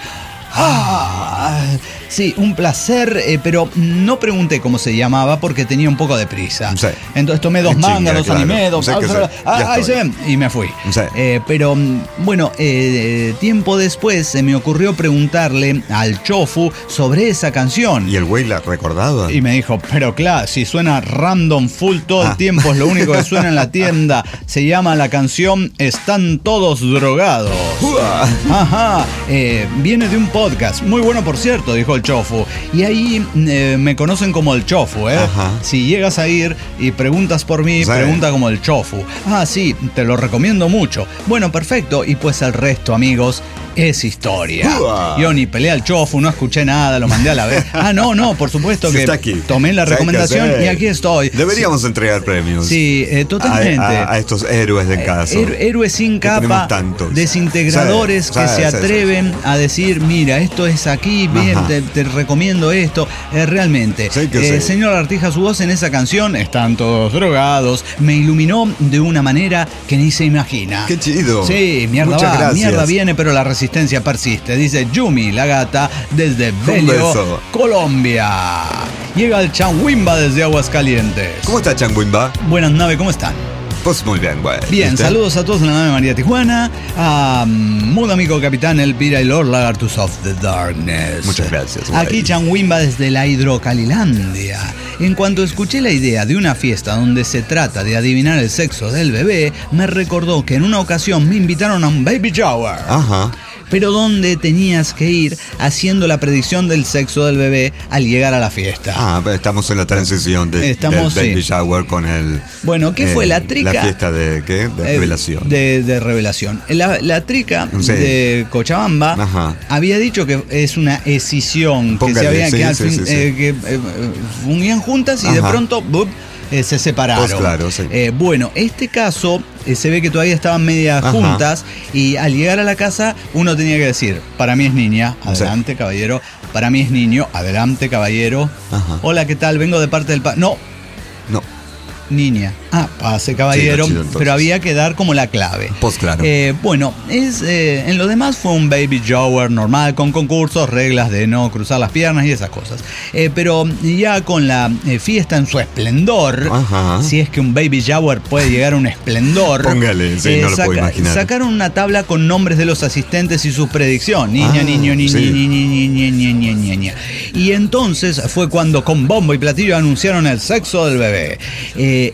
Ah, sí, un placer, eh, pero no pregunté cómo se llamaba porque tenía un poco de prisa.
Sí.
Entonces tomé dos
En
mangas,
chinga,
dos
claro.
animes, dos...
Sí, que sí.
Ah,
Ya
ahí se
estoy.
ven. Y me fui.
Sí.
Eh, pero mm, bueno, eh, tiempo después se me ocurrió preguntarle al chofu sobre esa canción.
¿Y el güey la recordaba?
Y me dijo, pero claro, si suena random full todo el
Ah.
tiempo, es lo único que suena en la tienda. Se llama la canción Están todos drogados.
Uah.
Ajá, eh, viene de un podcast, muy bueno por cierto, dijo el chofu. Y ahí eh, me conocen como el chofu, ¿eh?
Ajá.
Si llegas a ir y preguntas por mí,
Sí.
pregunta como el chofu. Ah, sí, te lo recomiendo mucho. Bueno, perfecto. Y pues el resto, amigos, es historia.
Uah.
Yo ni peleé al chofu, no escuché nada, lo mandé a la vez. Ah, no, no, por supuesto
Sí,
que
está aquí.
tomé la
¿Sabe qué
recomendación
hacer?
y aquí estoy.
Deberíamos entregar premios.
Sí, eh, totalmente.
A, a- a estos héroes del caso.
Héro- héroes sin
Que
capa,
tenemos tantos.
desintegradores
Sí,
que
sí,
se
sí,
atreven a decir, mira, esto es aquí, bien,
Ajá.
te, te recomiendo esto. Eh, realmente,
Sí que
eh,
sí.
señor Artija, su voz en esa canción, están todos drogados, me iluminó de una manera que ni se imagina.
Qué chido.
Sí, mierda
Muchas
va,
gracias.
mierda viene, pero la resistencia persiste. Dice Yumi, la gata, desde Bello,
beso.
Colombia. Llega el Changuimba desde Aguascalientes.
¿Cómo está Changuimba?
Buenas nave, ¿cómo están?
Pues muy bien, güey.
Bien,
¿Viste?
saludos a todos en la nave María Tijuana, a mm, muy amigo capitán Elpira y Lord Lagartus of the Darkness.
Muchas gracias, güey.
Aquí Changuimba desde la Hidrocalilandia. En cuanto escuché la idea de una fiesta donde se trata de adivinar el sexo del bebé, me recordó que en una ocasión me invitaron a un baby shower.
Ajá.
Pero donde tenías que ir haciendo la predicción del sexo del bebé al llegar a la fiesta.
Ah, pero estamos en la transición de,
Estamos,
del baby
sí.
shower con el...
Bueno, ¿qué fue la trica?
La fiesta de, ¿qué? De
Eh,
revelación.
De, de revelación. La, la trica
Sí.
de Cochabamba
Ajá.
había dicho que es una escisión, que
Póngale,
se había
sí,
que, al
sí,
fin-
sí, sí.
eh, que eh, fungían juntas y de
Ajá.
pronto ¡bup! Eh, se separaron.
Pues claro, sí.
Eh, bueno, este caso eh, se ve que todavía estaban medias
Ajá.
juntas y al llegar a la casa uno tenía que decir, para mí es niña, adelante caballero, para mí es niño, adelante caballero,
Ajá.
hola, ¿qué tal? Vengo de parte del... Pa no,
No.
niña. Ah, pase caballero,
Sí, chido, entonces.
pero había que dar como la clave.
Pues claro.
Eh, bueno, es eh, en lo demás fue un baby shower normal, con concursos, reglas de no cruzar las piernas y esas cosas. Eh, pero ya con la eh, fiesta en su esplendor,
Ajá.
si es que un baby shower puede llegar a un esplendor.
Póngale, sí, no lo puedo imaginar.
Sacaron una tabla con nombres de los asistentes y su predicción. Niña,
Ah,
niño, niña,
sí.
niña, niña, niña, niña, niña. Y entonces fue cuando con bombo y platillo anunciaron el sexo del bebé. Eh, en este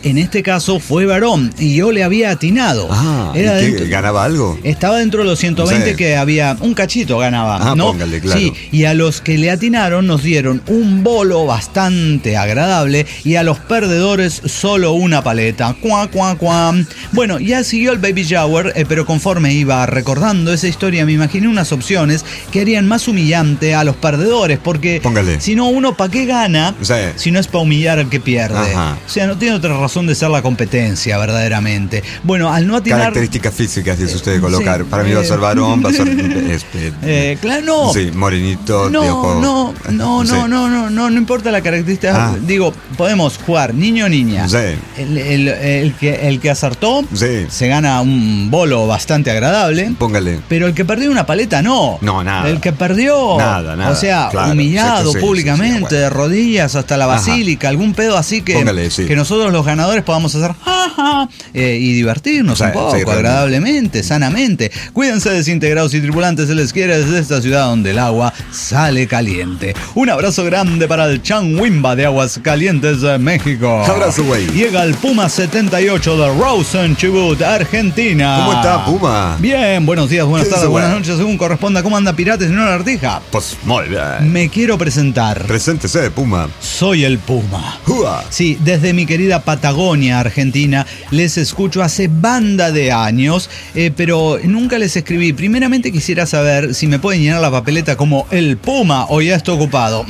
caso fue varón y yo le había atinado.
Ah,
Era
¿y qué,
dentro,
ganaba algo?
Estaba dentro de los ciento veinte, sí, que había un cachito ganaba.
Ah,
¿no?
póngale, claro.
Sí, y a los que le atinaron nos dieron un bolo bastante agradable y a los perdedores solo una paleta. Cuá, cuá, cuá. Bueno, ya siguió el baby shower, eh, pero conforme iba recordando esa historia me imaginé unas opciones que harían más humillante a los perdedores, porque
póngale,
si no, uno ¿para qué gana?
Sí.
Si no es para humillar al que pierde.
Ajá.
O sea, no tiene otra razón de ser la competencia, verdaderamente. Bueno, al no atinar...
Características físicas, dice usted, de colocar.
Sí,
Para mí va a ser varón, va a ser... Este,
eh, claro, no.
Sí, morenito,
no,
de ojo...
No, no,
Sí.
no, no, no, no, no importa la característica. Ah. Digo, podemos jugar niño o niña.
Sí.
El, el, el, que, el que acertó
sí.
se gana un bolo bastante agradable.
Póngale.
Pero el que perdió una paleta, no.
No, nada.
El que perdió...
Nada, nada.
O sea,
claro,
humillado
sí,
públicamente, sí, sí, bueno, de rodillas hasta la basílica, ajá, algún pedo así que,
póngale, sí,
que nosotros los ganadores podamos hacer jaja, eh, y divertirnos, sí, un poco, sí, agradablemente, sanamente. Cuídense, desintegrados y tripulantes, se les quiere desde esta ciudad donde el agua sale caliente. Un abrazo grande para el Changuimba de Aguas Calientes de México.
Abrazo, güey.
Llega el Puma setenta y ocho de Rawson, Chubut, Argentina.
¿Cómo está, Puma?
Bien, buenos días, buenas tardes, buenas noches, según corresponda. ¿Cómo anda, Pirates y no la Artija?
Pues muy bien.
Me quiero presentar.
Preséntese, Puma.
Soy el Puma.
¡Hua!
Sí, desde mi querida Patagonia, Argentina, les escucho hace banda de años, eh, pero nunca les escribí. Primeramente quisiera saber si me pueden llenar la papeleta como el Puma o ya está ocupado.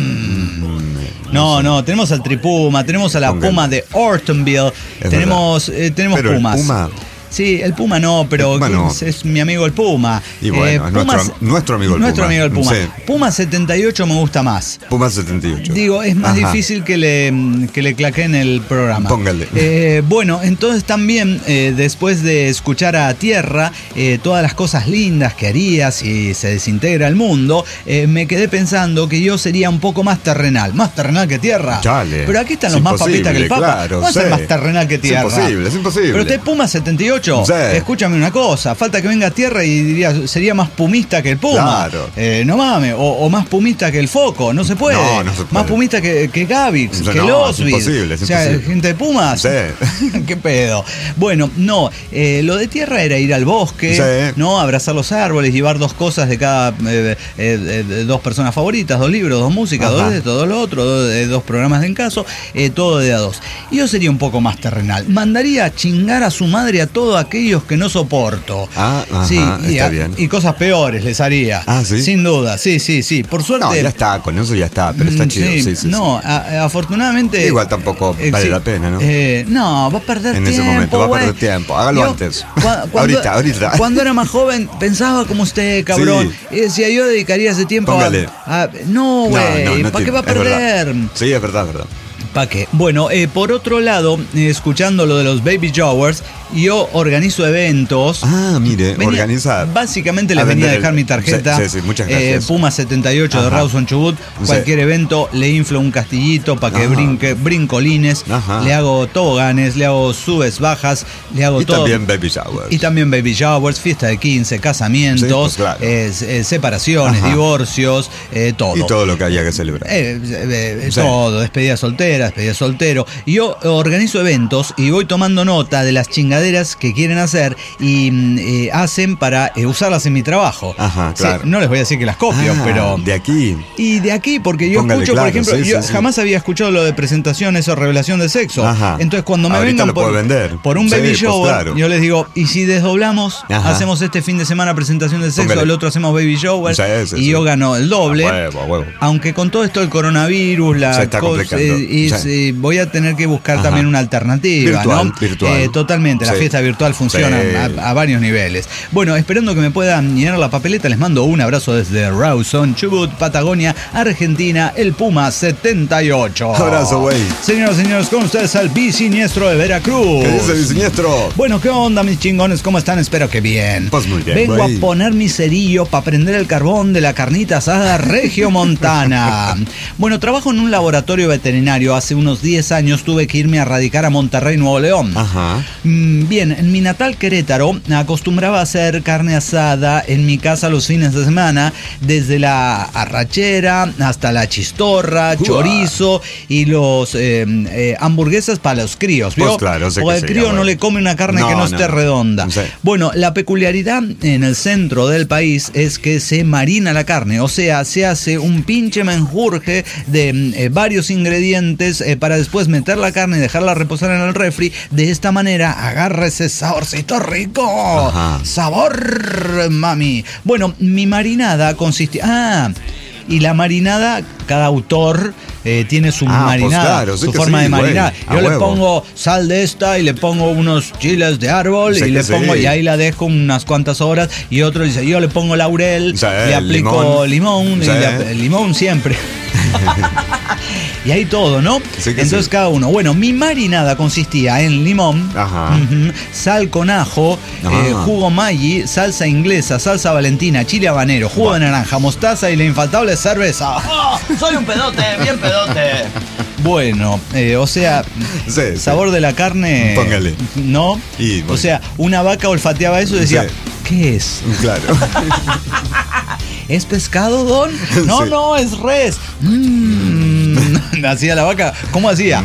Mm. No, no, tenemos al Tripuma, tenemos a la Pongan. Puma de Ortonville, es tenemos, eh, tenemos
pero
Pumas.
El Puma.
Sí, el Puma no, pero
Puma no.
Es, es mi amigo el Puma.
Y bueno,
eh,
es
Pumas,
nuestro, nuestro amigo el
nuestro
Puma.
Nuestro amigo el Puma.
Sí.
Puma setenta y ocho me gusta más.
Puma setenta y ocho.
Digo, es más
Ajá.
difícil que le, que le claqueen el programa.
Póngale.
Eh, bueno, entonces también, eh, después de escuchar a Tierra, eh, todas las cosas lindas que haría si se desintegra el mundo, eh, me quedé pensando que yo sería un poco más terrenal. Más terrenal que Tierra.
Chale.
Pero aquí están
es
los más papitas que el Papa.
Claro,
¿Cómo
sí.
ser más terrenal que Tierra?
Es imposible, es imposible.
Pero usted Puma setenta y ocho,
Sí.
escúchame una cosa, falta que venga a Tierra y diría, sería más pumista que el Puma.
Claro.
Eh, no mames, o, o más pumista que el Foco, no se puede.
No, no se puede.
Más pumista que, que Gavix,
No,
que
no,
el
es
Osvid.
imposible, es
o sea,
imposible.
gente de Pumas.
Sí.
¿Qué pedo? Bueno, no, eh, lo de Tierra era ir al bosque,
Sí.
no, abrazar los árboles, llevar dos cosas de cada, eh, eh, eh, dos personas favoritas, dos libros, dos músicas,
Ajá.
dos de esto, dos lo otro, dos, eh, dos programas de en caso, eh, todo de a dos. Y yo sería un poco más terrenal. Mandaría a chingar a su madre a todos aquellos que no soporto.
Ah, ajá,
sí, y,
está
a,
bien.
y cosas peores les haría.
Ah, ¿sí?
Sin duda, sí, sí, sí. Por suerte.
No, ya está, con eso ya está, pero está
Mm,
chido.
sí,
Sí, sí,
no,
sí.
a- afortunadamente.
Igual tampoco
eh,
vale
sí,
la pena, ¿no?
eh, no, va a perder
En
tiempo.
ese momento va a perder
güey.
tiempo. Hágalo
Yo,
antes.
cua- cuando-
Ahorita, ahorita.
Cuando era más joven, pensaba como usted, cabrón.
Sí.
Y decía, yo dedicaría ese tiempo a,
Póngale.
a- No, güey,
No, no, no
¿para qué
tiene-
va a
es verdad.
perder?
Sí, es verdad, es verdad.
¿Para qué? Bueno, eh, por otro lado, eh, escuchando lo de los baby showers, yo organizo eventos.
Ah, mire,
Venía-
organiza.
Básicamente les
a
venía a
vender
dejar
el-
mi tarjeta.
Sí, sí, sí, muchas gracias.
Eh, Puma setenta y ocho de
Ajá.
Rawson Chubut.
Sí.
Cualquier evento le inflo un castillito para que
Ajá.
brinque, brincolines.
Ajá.
Le hago toboganes, le hago subes, bajas, le hago
Y
todo.
también baby showers.
Y también baby showers, fiesta de quince, casamientos,
Sí, pues claro.
eh, eh, separaciones,
Ajá.
divorcios, eh, todo.
Y todo lo que haya que celebrar.
Eh, eh, eh,
Sí.
Todo, despedida soltera, despedida soltero. Y yo organizo eventos y voy tomando nota de las chingaderas que quieren hacer y mm, eh, hacen para eh, usarlas en mi trabajo.
Ajá,
Sí,
claro.
no les voy a decir que las copio,
Ah,
pero...
de aquí.
Y de aquí, porque yo
Póngale
escucho,
claro,
por ejemplo,
sí,
yo
sí, sí.
jamás había escuchado lo de presentaciones o revelación de sexo.
Ajá.
Entonces, cuando me
Ahorita
vengan
lo
por,
puede vender.
por un
Sí,
baby
pues,
shower,
claro.
yo les digo, ¿y si desdoblamos?
Ajá.
Hacemos este fin de semana presentación de sexo,
Póngale.
el otro hacemos baby shower
Sí, sí,
y
sí.
yo gano el doble.
A huevo, a huevo.
Aunque con todo esto el coronavirus, la
Se está
cosa,
complicando.
eh, y
Sí.
se- voy a tener que buscar
Ajá.
también una alternativa,
Virtual,
¿no?
virtual.
Eh, totalmente, la
Sí.
fiesta virtual funciona
Sí.
a, a varios niveles. Bueno, esperando que me puedan llenar la papeleta, les mando un abrazo desde Rawson, Chubut, Patagonia, Argentina, el Puma setenta y ocho.
Abrazo, güey.
Señoras y señores, con ustedes el bisiniestro de Veracruz.
¿Qué dice mi siniestro?
Bueno, ¿qué onda, mis chingones? ¿Cómo están? Espero que bien.
Pues muy bien,
Vengo
güey.
a poner mi cerillo para prender el carbón de la carnita asada regiomontana. Bueno, trabajo en un laboratorio veterinario hace hace unos diez años tuve que irme a radicar a Monterrey, Nuevo León.
Ajá.
Bien, en mi natal Querétaro acostumbraba a hacer carne asada en mi casa los fines de semana, desde la arrachera hasta la chistorra, Uah. chorizo y los eh, eh, hamburguesas para los críos, ¿vio?
Pues claro, sé
o el
sí,
crío no le come una carne no, que no, no esté redonda. No sé. Bueno, la peculiaridad en el centro del país es que se marina la carne, o sea, se hace un pinche menjurje de eh, varios ingredientes eh, para después meter la carne y dejarla reposar en el refri. De esta manera agarra ese saborcito rico. Ajá. Sabor, mami. Bueno, mi marinada consistía... Ah, y la marinada, cada autor eh, tiene su ah, marinada, pues claro, su forma sí, de marinar. Yo le huevo. pongo sal de esta y le pongo unos chiles de árbol sé y le pongo sí. y ahí la dejo unas cuantas horas. Y otro dice, yo le pongo laurel, sí, le aplico limón, limón, sí. y le, limón siempre. Y ahí todo, ¿no? Sí Entonces sí. cada uno. Bueno, mi marinada consistía en limón, Ajá. Uh-huh, sal con ajo, eh, jugo Maggi, salsa inglesa, salsa valentina, chile habanero, jugo bueno. de naranja, mostaza y la infaltable cerveza. ¡Oh! Soy un pedote, bien pedote. Bueno, eh, o sea, sí, sabor sí. de la carne.
Póngale.
¿No? Y, bueno. O sea, una vaca olfateaba eso y decía, sí. ¿qué es?
Claro.
¿Es pescado, don? No, sí. no, es res. Mm. Hacía la vaca. ¿Cómo hacía?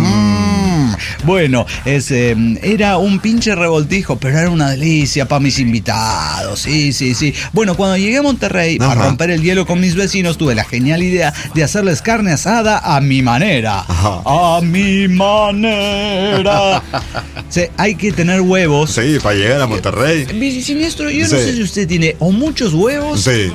Mm. Bueno, es, eh, era un pinche revoltijo, pero era una delicia para mis invitados. Sí, sí, sí. Bueno, cuando llegué a Monterrey Ajá. a romper el hielo con mis vecinos, tuve la genial idea de hacerles carne asada a mi manera. Ajá. A mi manera. Sí, hay que tener huevos.
Sí, para llegar a Monterrey.
Siniestro, yo sí. no sé si usted tiene o muchos huevos.
Sí.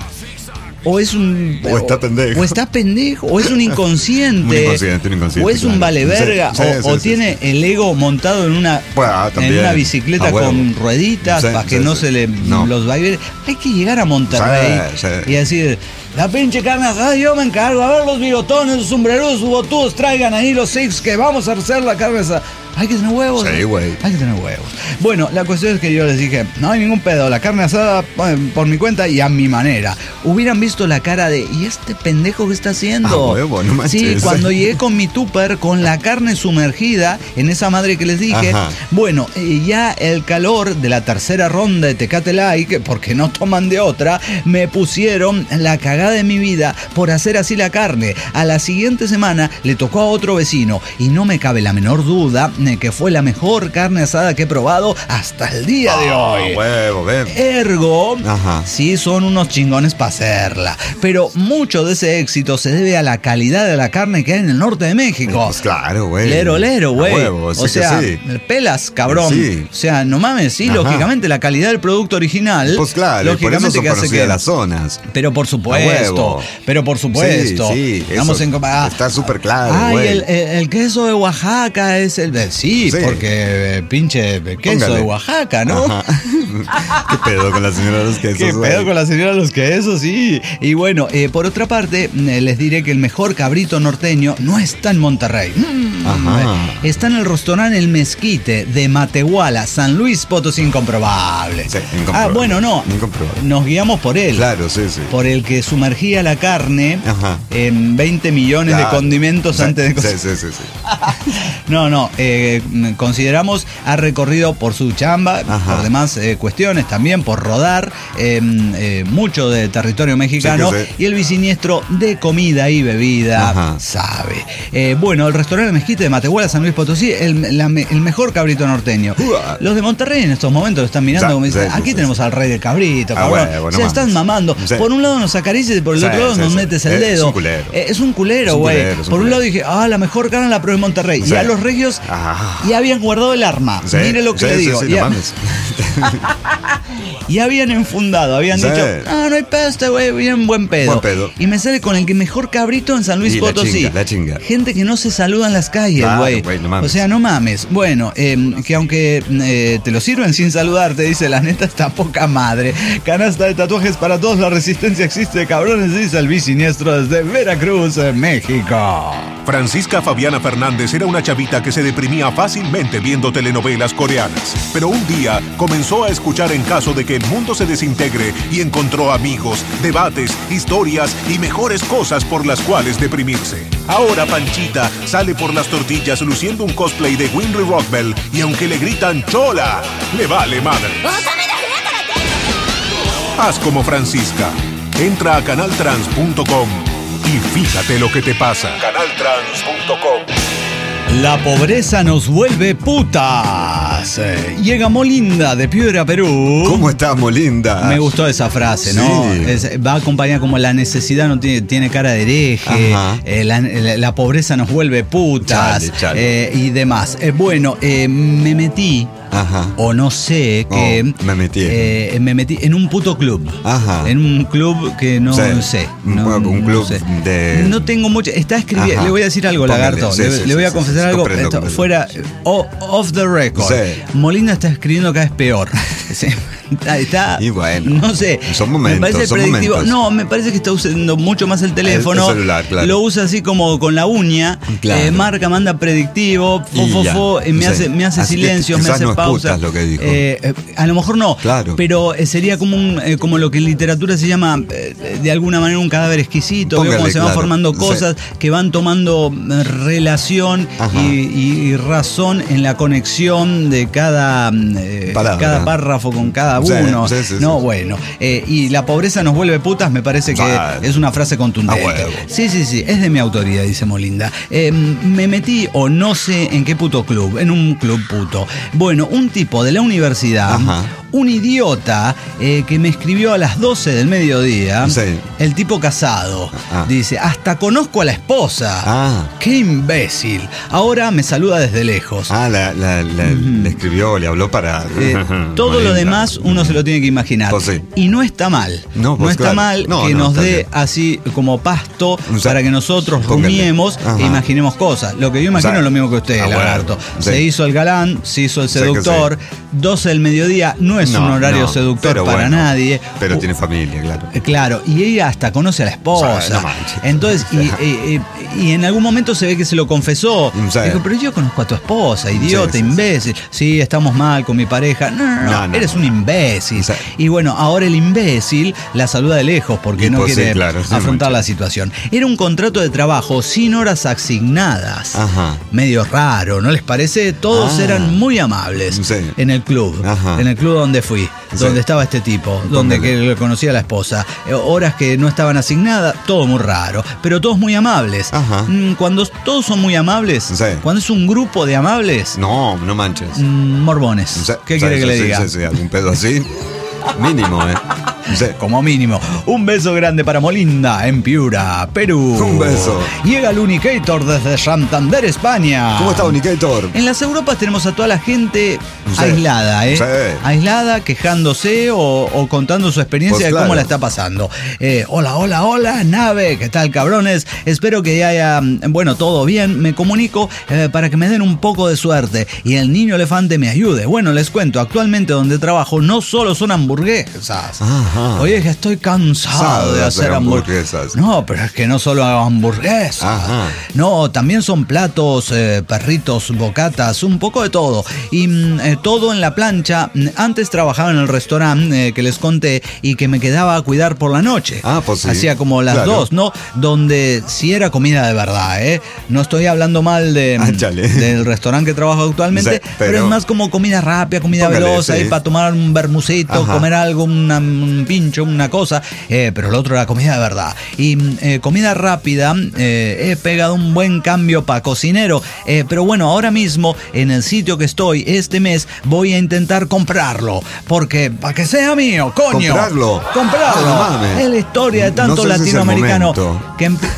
O es un.
O está pendejo.
O está pendejo. O es un inconsciente.
un inconsciente, un inconsciente.
O es claro. un vale verga. Sí, o, sí, o sí, tiene sí. el ego montado en una, bueno, en una bicicleta con rueditas sí, para que sí, no sí. se le no. los vaya. Hay que llegar a Monterrey sí, sí. y decir. La pinche carne asada, yo me encargo. A ver los bigotones, los sombreros, los botudos, traigan ahí los six que vamos a hacer la carne asada. Hay que tener huevos.
Sí, güey.
Hay que tener huevos. Bueno, la cuestión es que yo les dije, no hay ningún pedo, la carne asada por mi cuenta y a mi manera. Hubieran visto la cara de, ¿y este pendejo qué está haciendo?
Ah, huevo, no manches.
Sí, cuando llegué con mi tupper, con la carne sumergida en esa madre que les dije, Ajá. bueno, ya el calor de la tercera ronda de Tecate Like, porque no toman de otra, me pusieron la cagada de mi vida por hacer así la carne. A la siguiente semana le tocó a otro vecino y no me cabe la menor duda que fue la mejor carne asada que he probado hasta el día oh, de hoy.
Huevo, ven.
Ergo, Ajá. sí son unos chingones para hacerla. Pero mucho de ese éxito se debe a la calidad de la carne que hay en el norte de México.
Pues claro, güey.
Lero, lero, güey. Sí o sea, sí. pelas, cabrón. Sí. O sea, no mames, sí, Ajá. lógicamente la calidad del producto original.
Pues claro, lógicamente por eso son que hace que las zonas.
Pero por supuesto, pero por supuesto.
Sí, sí,
Vamos en... ah,
está súper claro,
Ay,
güey.
el, el, el queso de Oaxaca es el... Sí, sí. porque eh, pinche queso Póngale. de Oaxaca, ¿no?
¿Qué pedo con la señora de los quesos?
¿Qué
güey?
pedo con la señora de los quesos? Sí. Y bueno, eh, por otra parte, eh, les diré que el mejor cabrito norteño no está en Monterrey. Mm, Ajá. Está en el restaurante El Mezquite de Matehuala, San Luis Potosí, incomprobable.
Sí, incomprobable.
Ah, bueno, no.
Incomprobable.
Nos guiamos por él.
Claro, sí, sí.
Por el que sumergía la carne Ajá. en veinte millones claro. de condimentos sí, antes de cocinar.
Sí, sí, sí, sí.
No, no. Eh, consideramos ha recorrido por su chamba, Ajá. por demás eh, cuestiones, también por rodar eh, eh, mucho de territorio mexicano, sí, sí. y el bisiniestro de comida y bebida Ajá. sabe. Eh, bueno, el restaurante El Mezquite de Matehuala, San Luis Potosí, el, la, el mejor cabrito norteño. Uh-huh. Los de Monterrey en estos momentos lo están mirando sí, como dicen, sí, aquí sí, tenemos sí. al rey del cabrito, cabrón. Ah, bueno, se no están mamando. Sí. Por un lado nos acaricias y por el sí, otro lado sí, nos sí. metes el dedo. Es un culero. Eh, es un culero, güey. Por culero. un lado dije, ah, la mejor carne la probé en Monterrey. Sí. Y a los regios ah. ya habían guardado el arma. Sí. Mire lo que sí, le digo. Sí, sí, ya... y habían enfundado, habían sí. dicho, ah, no hay pedo, este güey, bien buen pedo.
buen pedo.
Y me sale con el que mejor cabrito en San Luis sí, Potosí.
La chinga, la chinga.
Gente que no se saluda en las calles, güey. Claro, no o sea, no mames. Bueno, eh, que aunque eh, te lo sirven sin saludarte, dice, la neta está poca madre. Canasta de tatuajes para todos, la resistencia existe, cabrones, dice el bisiniestro desde Veracruz, México.
Francisca Fabiana Fernández era una chavita que se deprimía dormía fácilmente viendo telenovelas coreanas, pero un día comenzó a escuchar en caso de que el mundo se desintegre y encontró amigos, debates, historias y mejores cosas por las cuales deprimirse. Ahora Panchita sale por las tortillas luciendo un cosplay de Winry Rockbell y aunque le gritan ¡Chola!, le vale madre. Haz como Francisca. Entra a canal trans punto com y fíjate lo que te pasa. canal trans punto com.
La pobreza nos vuelve putas. Llega Molinda de Piura, Perú.
¿Cómo estás, Molinda?
Me gustó esa frase, ¿no?
Sí.
Es, va acompañada como la necesidad no tiene, tiene cara de hereje, eh, la, la, la pobreza nos vuelve putas,
chale, chale.
Eh, y demás. Eh, bueno, eh, me metí.
Ajá.
O no sé, que
oh, me metí.
Eh, me metí en un puto club.
Ajá.
En un club que no
sí.
sé. No,
un club
no sé.
de.
No tengo mucho. Está escribiendo. Le voy a decir algo,
Póngale,
Lagarto.
sí,
le,
sí,
le voy
sí,
a confesar
sí,
algo.
comprendo,
Esto,
comprendo.
fuera. Oh, off the record.
Sí.
Molinda está escribiendo cada vez peor. Sí. Está, está,
y bueno,
no sé.
son momentos,
me parece
son
predictivo.
momentos.
No, me parece que está usando mucho más el teléfono.
El, el celular, claro.
Lo usa así como con la uña.
Claro.
Eh, marca, manda predictivo. Fo,
Y
fo,
ya.
fo, y me,
Sí.
hace, me hace
Así que
silencios, me
quizás
hace
no es
pausa.
putas lo que dijo.
Eh, eh, a lo mejor no.
Claro.
Pero eh, sería como un eh, como lo que en literatura se llama eh, de alguna manera un cadáver exquisito.
Póngale,
Veo cómo se van
claro.
formando cosas
Sí.
que van tomando eh, relación y, y, y razón en la conexión de cada, eh, cada párrafo con cada uno.
Sí, sí, sí,
no,
sí.
bueno. Eh, y la pobreza nos vuelve putas, me parece que
Claro.
es una frase contundente.
A huevo.
Sí, sí, sí, es de mi autoría, dice Molinda. Eh, me metí, o no sé en qué puto club, en un club puto. Bueno, un tipo de la universidad,
Ajá.
un idiota eh, que me escribió a las doce del mediodía,
Sí.
el tipo casado,
Ah.
dice, hasta conozco a la esposa.
Ah.
¡Qué imbécil! Ahora me saluda desde lejos.
Ah, la, la, la, mm. le escribió, le habló para.
Eh, todo
Molinda.
lo demás uno se lo tiene que imaginar.
Pues sí.
Y no está mal.
No, pues
no está
claro.
mal
No,
que
no,
nos
está
dé
bien.
así como pasto
O sea,
para que nosotros
póngale.
rumiemos
Ajá.
e imaginemos cosas. Lo que yo imagino
O sea,
es lo mismo que usted,
ah, bueno,
Lagarto.
sí.
Se hizo el galán, se hizo el
Sé que
seductor. doce del mediodía no es
No,
un horario
no,
seductor
pero
para
bueno,
nadie.
Pero
Uh,
tiene familia, claro.
eh, Claro, y ella hasta conoce a la esposa.
O sea, no manches.
Entonces, y, y- y- y en algún momento se ve que se lo confesó.
Sí.
Dijo, pero yo conozco a tu esposa, idiota,
Sí, sí, sí.
imbécil. Sí, estamos mal con mi pareja. No, no, no,
No, no.
eres un imbécil.
Sí.
Y bueno, ahora el imbécil la saluda de lejos porque
Y
no
pues sí,
quiere
claro, sí,
afrontar
manches.
la situación. Era un contrato de trabajo sin horas asignadas.
Ajá.
Medio raro, ¿no les parece? Todos
Ah.
eran muy amables
Sí.
en el club.
Ajá.
En el club donde fui,
Sí.
donde estaba este tipo, donde
Póngale.
que le conocía a la esposa. Eh, Horas que no estaban asignadas, todo muy raro, pero todos muy amables.
Ajá.
Mm, Cuando todos son muy amables,
Sí.
cuando es un grupo de amables,
No, no manches.
mm, morbones.
O sea,
¿Qué
o sea,
quiere que le
sí,
diga?
Sí, sí, algún pedo así. Mínimo, ¿eh? Sí.
Como mínimo. Un beso grande para Molinda en Piura, Perú.
Un beso.
Llega el Unicator desde Santander, España.
¿Cómo está, Unicator?
En las Europas tenemos a toda la gente
Sí.
aislada, ¿eh?
Sí.
Aislada, quejándose o, o contando su experiencia
Pues
de
claro.
cómo la está pasando. Eh, hola, hola, hola, nave, ¿qué tal, cabrones? Espero que haya, bueno, todo bien. Me comunico eh, para que me den un poco de suerte y el niño elefante me ayude. Bueno, les cuento, actualmente donde trabajo no solo son hamburguesas.
Ajá.
Oye, que estoy cansado
Cansado
de
de
hacer
hacer
hamburguesas.
hamburguesas.
No, pero es que no solo hago hamburguesas.
Ajá.
No, también son platos, eh, perritos, bocatas, un poco de todo. Y mm, eh, todo en la plancha. Mm, Antes trabajaba en el restaurante eh, que les conté y que me quedaba a cuidar por la noche.
Ah, pues sí.
Hacía como las
Claro.
dos, ¿no? Donde sí era comida de verdad, ¿eh? No estoy hablando mal de,
Ah, chale.
del restaurante que trabajo actualmente,
Sí,
pero,
pero-
es más como comida rápida, comida
Póngale,
veloz,
sí.
ahí para tomar un bermucito,
Ajá.
comer algo, una- un pincho, una cosa, eh, pero lo otro era comida de verdad. Y mm, eh, comida rápida, eh, he pegado un buen cambio para cocinero, eh, pero bueno, ahora mismo en el sitio que estoy este mes voy a intentar comprarlo, porque para que sea mío, coño.
¿Comprarlo?
Comprarlo.
Ah, no mames.
Es la historia de tanto
No sé si es el
latinoamericano
momento.
que empe-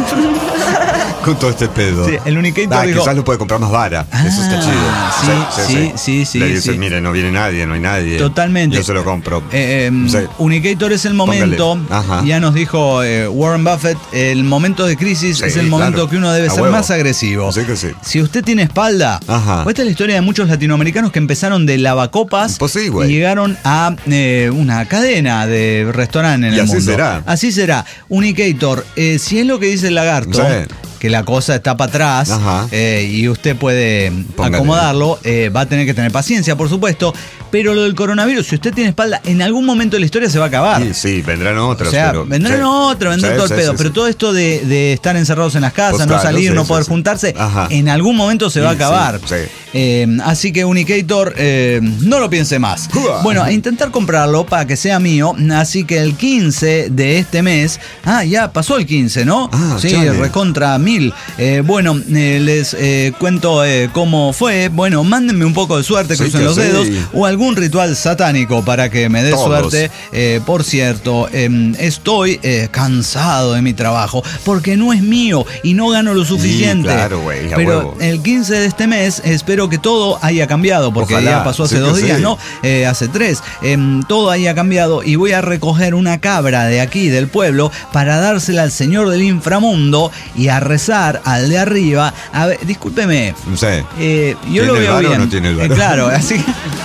Con todo este pedo.
Sí, el Unicator
Ah,
dijo-
quizás lo puede comprar más vara. Eso está
Ah,
chido.
sí, sí, sí, sí,
Le dices,
sí.
mire, no viene nadie, no hay nadie.
Totalmente.
Yo se lo compro.
Eh, eh,
Sí.
Unicator es el momento,
Póngale. Ajá.
ya nos dijo eh, Warren Buffett, el momento de crisis
Sí,
es el momento
claro.
que uno debe
A
ser
huevo.
más agresivo.
Sí que sí.
Si usted tiene espalda,
Ajá.
esta es la historia de muchos latinoamericanos que empezaron de lavacopas
Pues sí,
y
güey.
llegaron a eh, una cadena de restaurantes en
Y
el
así
mundo.
será.
Así será. Unicator, eh, si es lo que dice el lagarto,
Sí.
que la cosa está para atrás eh, y usted puede Póngale. acomodarlo, eh, va a tener que tener paciencia, por supuesto, pero lo del coronavirus, si usted tiene espalda, en algún momento de la historia se va a acabar.
Sí, sí vendrán otras.
O sea,
pero,
vendrán
sí.
otras, vendrán
sí,
todo el
sí,
pedo,
sí,
pero
sí.
todo esto de, de estar encerrados en las casas, pues no claro, salir, sí, no poder sí, juntarse,
Ajá.
en algún momento se va a acabar.
Sí, sí.
Eh, así que Unicator, eh, no lo piense más. Bueno, a intentar comprarlo para que sea mío, así que el quince de este mes, ah, ya pasó el quince, ¿no?
Ah,
sí,
chale.
recontra mil. Eh, bueno, eh, les eh, cuento eh, cómo fue. Bueno, mándenme un poco de suerte,
sí,
crucen los
sí.
dedos, o algún ritual satánico para que me dé
Todos.
suerte. Eh, por cierto, eh, estoy eh, cansado de mi trabajo porque no es mío y no gano lo suficiente.
Sí, claro, güey, a
Pero
huevo.
el quince de este mes espero que todo haya cambiado, porque
Ojalá,
ya pasó hace
sí
dos
que
días,
sí.
¿no? Eh, hace tres. Eh, todo haya cambiado y voy a recoger una cabra de aquí, del pueblo, para dársela al señor del inframundo y a rezar al de arriba. A ver, discúlpeme.
No sé.
Eh, yo lo
¿Tiene el
veo
varo
bien.
o no tiene el
Eh,
varo?
claro, así.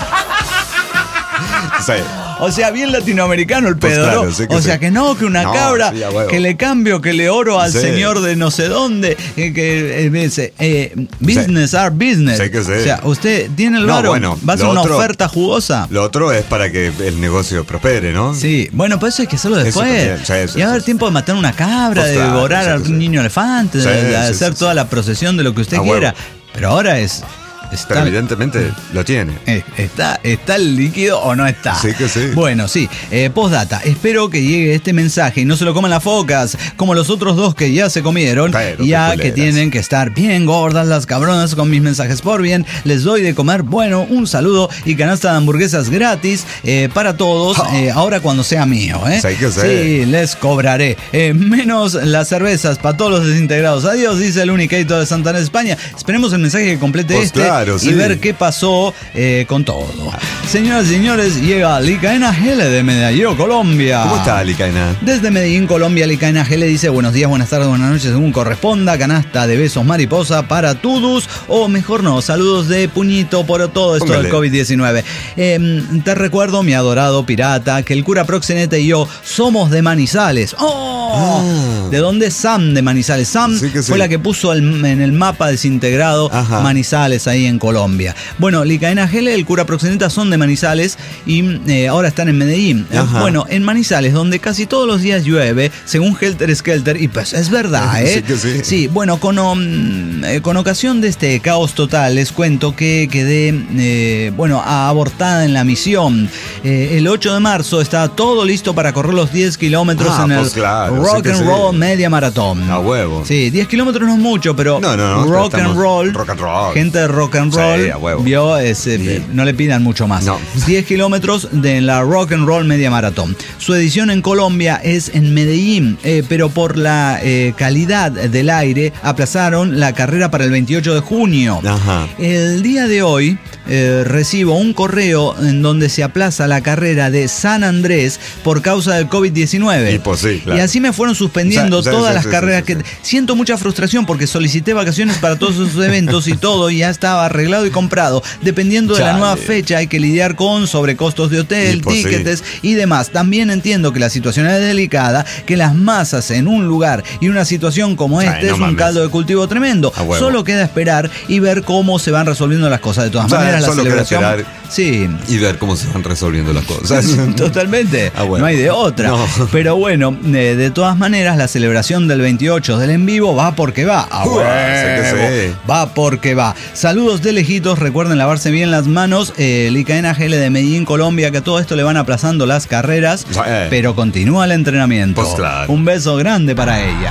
Sí.
O sea, bien latinoamericano el
Pues
pedo,
claro,
¿no?
sí que
o sea,
sí.
que no, que una
No,
cabra,
sí, a huevo.
que le cambio, que le oro al
Sí.
señor de no sé dónde, eh, que eh, dice, eh, business
Sí.
are business.
Sí que sí.
O sea, usted tiene el
No,
varo,
bueno,
va a ser
lo
una
otro-
oferta jugosa.
Lo otro es para que el negocio prospere, ¿no?
Sí, bueno, pues eso hay que hacerlo
Eso
después.
también, sí, sí,
y va a haber
sí.
tiempo de matar una cabra,
Pues
de
claro,
devorar
sí,
a
sí,
un
sí.
niño elefante,
Sí,
de, de
sí,
hacer
sí,
toda
sí.
la procesión de lo que usted
A
quiera.
huevo.
Pero ahora es... Está,
Pero evidentemente lo tiene.
eh, ¿Está, ¿Está el líquido o no está?
Sí que sí.
Bueno, sí. Eh, postdata. Espero que llegue este mensaje y no se lo coman las focas, como los otros dos que ya se comieron,
Pero,
ya
qué
que
culeras.
tienen que estar bien gordas las cabronas con mis mensajes por bien. Les doy de comer, bueno, un saludo y canasta de hamburguesas gratis eh, para todos, eh, ahora cuando sea mío. ¿eh?
Sí que sí.
Sí, les cobraré. Eh, menos las cervezas para todos los desintegrados. Adiós, dice el Unicator de Santana, España. Esperemos el mensaje que complete
Pues
este
claro,
y
sí.
ver qué pasó eh, con todo. Señoras y señores, llega Licaena Gele de Medellín, Colombia.
¿Cómo está, Licaena?
Desde Medellín, Colombia, Licaena Gele dice buenos días, buenas tardes, buenas noches, según corresponda. Canasta de besos mariposa para todos, o mejor no, saludos de puñito por todo esto
Póngale.
del COVID diecinueve. Eh, te recuerdo, mi adorado pirata, que el cura Proxenete y yo somos de Manizales. ¡Oh!
Ah.
¿De dónde es Sam de Manizales? Sam
Sí que sí.
fue la que puso el- en el mapa desintegrado
Ajá.
Manizales ahí en Colombia. Bueno, Licaena Gele, el cura Proxeneta son de Manizales y eh, ahora están en Medellín. Eh,
Ajá.
bueno, en Manizales, donde casi todos los días llueve, según Helter Skelter, y pues es verdad, ¿eh?
Sí que sí.
Sí, bueno, con, um, eh, con ocasión de este caos total, les cuento que quedé, eh, bueno, abortada en la misión. Eh, el ocho de marzo estaba todo listo para correr los diez kilómetros
Ah,
en el
pues claro, sí
Rock
que
and
sí.
Roll Media Maratón.
A huevo.
Sí, diez kilómetros no es mucho, pero
No, no, no,
rock
estamos-
and roll,
rock and roll.
gente de rock and
Sí,
roll,
a huevo.
vio, ese,
Sí.
no le pidan mucho más.
No.
diez kilómetros de la Rock and Roll Media Maratón. Su edición en Colombia es en Medellín, eh, pero por la eh, calidad del aire aplazaron la carrera para el veintiocho de junio.
Ajá.
El día de hoy eh, recibo un correo en donde se aplaza la carrera de San Andrés por causa del COVID diecinueve.
Y pues sí, claro.
Y así me fueron suspendiendo
Sí, sí,
todas
sí,
las
sí,
carreras
sí, sí,
que...
sí.
Siento mucha frustración porque solicité vacaciones para todos esos eventos y todo, y ya estaba arreglado y comprado. Dependiendo de la
Chale.
nueva fecha hay que lidiar con sobrecostos de hotel,
Y pues sí.
tickets y demás. También entiendo que la situación es delicada, que las masas en un lugar y una situación como
Ay,
este
no
es un
mames.
caldo de cultivo tremendo.
A huevo.
Solo queda esperar y ver cómo se van resolviendo las cosas. De todas
O sea,
maneras, la
solo queda
celebración...
esperar.
Sí.
Y ver cómo se van resolviendo las cosas.
Totalmente,
Ah, bueno.
no hay de otra.
No.
Pero bueno, eh, de todas maneras, la celebración del veintiocho del en vivo va porque va. A
Uah, sé que
huevo.
sí.
Va porque va. Saludos de lejitos, recuerden lavarse bien las manos. Eh, Licaena Gele de Medellín, Colombia, que a todo esto le van aplazando las carreras,
Sí.
pero continúa el entrenamiento.
Pues claro.
Un beso grande para ella.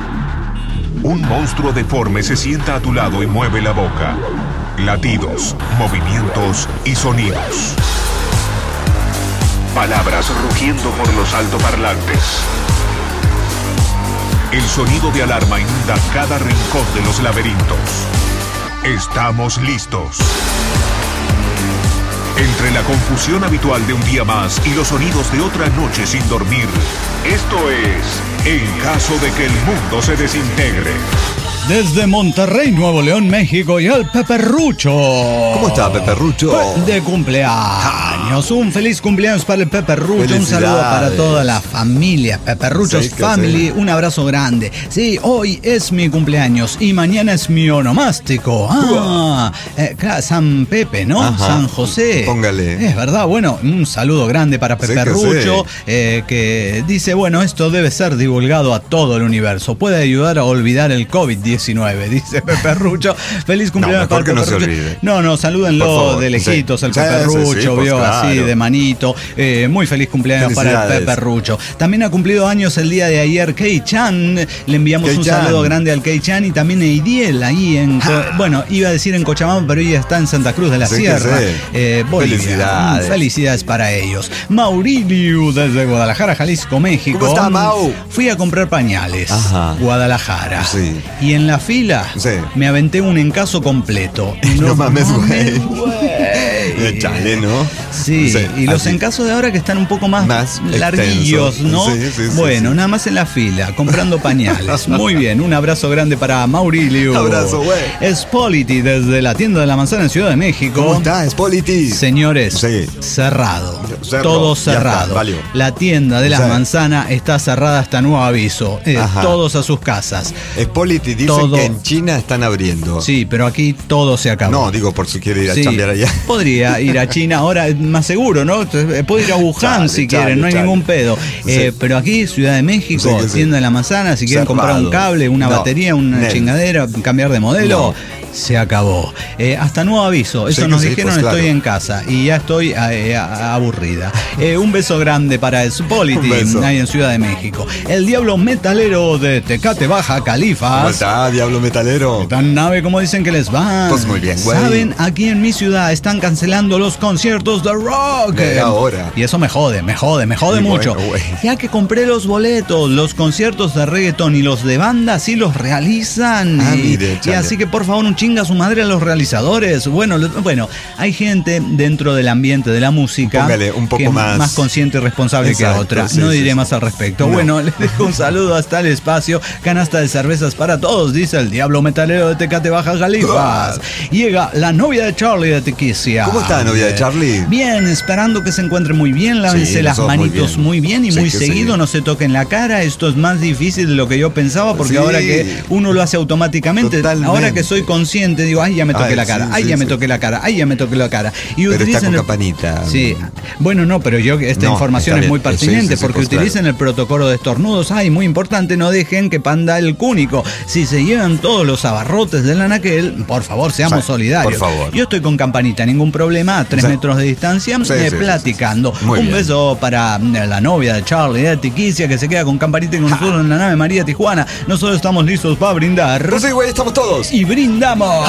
Un monstruo deforme se sienta a tu lado y mueve la boca. Latidos, movimientos y sonidos. Palabras rugiendo por los altoparlantes. El sonido de alarma inunda cada rincón de los laberintos. Estamos listos. Entre la confusión habitual de un día más y los sonidos de otra noche sin dormir, esto es En caso de que el mundo se desintegre.
Desde Monterrey, Nuevo León, México, y el Peperrucho.
¿Cómo está, Peperrucho?
De cumpleaños. cumpleaños. Un feliz cumpleaños para el Peperrucho. Un saludo para toda la familia Peperruchos sí, Family. Sí. Un abrazo grande. Sí, hoy es mi cumpleaños y mañana es mi onomástico. Ah, eh, San Pepe, ¿no? Ajá. San José.
Póngale.
Es verdad. Bueno, un saludo grande para Peperrucho, sí, que, eh, que dice, bueno, esto debe ser divulgado a todo el universo. Puede ayudar a olvidar el COVID diecinueve, dice Peperrucho. Feliz cumpleaños
no,
para
que
Peperrucho.
No, se olvide.
no, no, salúdenlo de lejitos sí. el Peperrucho, sí, sí, pues, vio claro. así de manito. Eh, muy feliz cumpleaños para el Peperrucho. También ha cumplido años el día de ayer Kei-chan. Le enviamos Kei-chan. un saludo grande al Kei-chan y también a Idiel ahí en, ah. bueno, iba a decir en Cochabamba, pero ella está en Santa Cruz de la sí Sierra, eh, Bolivia. Felicidades. Felicidades para ellos. Maurilio desde Guadalajara, Jalisco, México.
¿Cómo está, Mau?
Fui a comprar pañales.
Ajá.
Guadalajara.
Sí.
Y en la fila
sí.
me aventé un encaso completo.
No, no mames, güey. Chale, ¿no?
Sí, sí, y los así. encasos de ahora que están un poco más, más larguillos, extenso. ¿no? Sí, sí, bueno, sí, nada más en la fila, comprando pañales. Muy bien, un abrazo grande para Maurilio.
Un abrazo, güey.
Spolity desde la tienda de la manzana en Ciudad de México.
¿Cómo está, Spolity?
Señores, sí. cerrado. Cerro. Todo cerrado. Está, la tienda de la sí. manzana está cerrada hasta nuevo aviso. Eh, todos a sus casas.
Spolity dicen todo. que en China están abriendo.
Sí, pero aquí todo se acabó.
No, digo por si quiere ir a sí, chambear allá.
Podría ir a China, ahora es más seguro, ¿no? Puede ir a Wuhan chale, si chale, quieren, no hay chale. ningún pedo. Sí. Eh, pero aquí, Ciudad de México, sí, tienda sí. de la manzana, si quieren Cerrado. comprar un cable, una no. batería, una Nel. chingadera, cambiar de modelo. No. Se acabó. Eh, hasta nuevo aviso. Eso sí, nos sí, dijeron, pues, estoy claro. en casa y ya estoy eh, aburrida. Eh, un beso grande para Spolity, ahí en Ciudad de México. El Diablo Metalero de Tecate, Baja Califas.
¿Cómo está, Diablo Metalero?
¿Qué tan nave? ¿Cómo dicen que les va?
Pues muy bien, güey.
Saben, aquí en mi ciudad están cancelando los conciertos de rock.
Eh, ahora.
Y eso me jode, me jode, me jode y mucho. Bueno, ya que compré los boletos, los conciertos de reggaetón y los de banda sí los realizan.
Ah,
y,
mire,
y así que por favor, un chinga a su madre a los realizadores. Bueno, bueno, hay gente dentro del ambiente de la música
Póngale un poco
que es
más,
más consciente y responsable Exacto, que otra. Sí, no diré sí, más al respecto. No. Bueno, les dejo un saludo hasta el espacio. Canasta de cervezas para todos, dice el Diablo Metalero de Tecate, Baja Califas. Llega la novia de Charlie de Tequicia.
¿Cómo está la novia de Charlie?
Bien, esperando que se encuentre muy bien. Lávense sí, las manitos muy bien, muy bien y sí, muy seguido. Sí. No se toquen la cara. Esto es más difícil de lo que yo pensaba, porque sí. ahora que uno lo hace automáticamente, Totalmente. ahora que soy consciente, digo, ay, ya me toqué ay, la cara, sí, ay, sí, ya sí. me toqué la cara, ay, ya me toqué la cara. Y
pero está con
el...
campanita.
Sí. Bueno, no, pero yo esta no, información es muy pertinente, sí, sí, porque sí, pues, utilicen claro. el protocolo de estornudos. Ay, muy importante, no dejen que panda el cúnico. Si se llevan todos los abarrotes del anaquel, por favor, seamos sí, solidarios.
Por favor.
Yo estoy con campanita, ningún problema, a tres sí. metros de distancia, sí, eh, sí, platicando. Sí, sí. Un bien. beso para la novia de Charlie, de Tiquicia, que se queda con campanita y con nosotros en la nave María Tijuana. Nosotros estamos listos para brindar.
Pues sí, güey, estamos todos.
Y brindamos.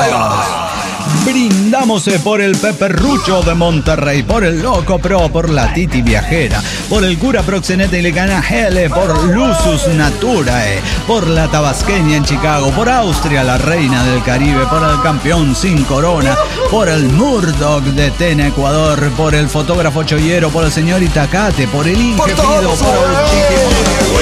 Brindamos por el Peperrucho de Monterrey, por el Loco Pro, por la Titi Viajera, por el Cura Proxeneta y Lecana Hele, por Lusus Naturae, por la Tabasqueña en Chicago, por Austria, la Reina del Caribe, por el Campeón Sin Corona, por el Murdoch de Tena, Ecuador, por el Fotógrafo Chollero, por el Señor Itacate, por el Inge Pido, por el Chiqui.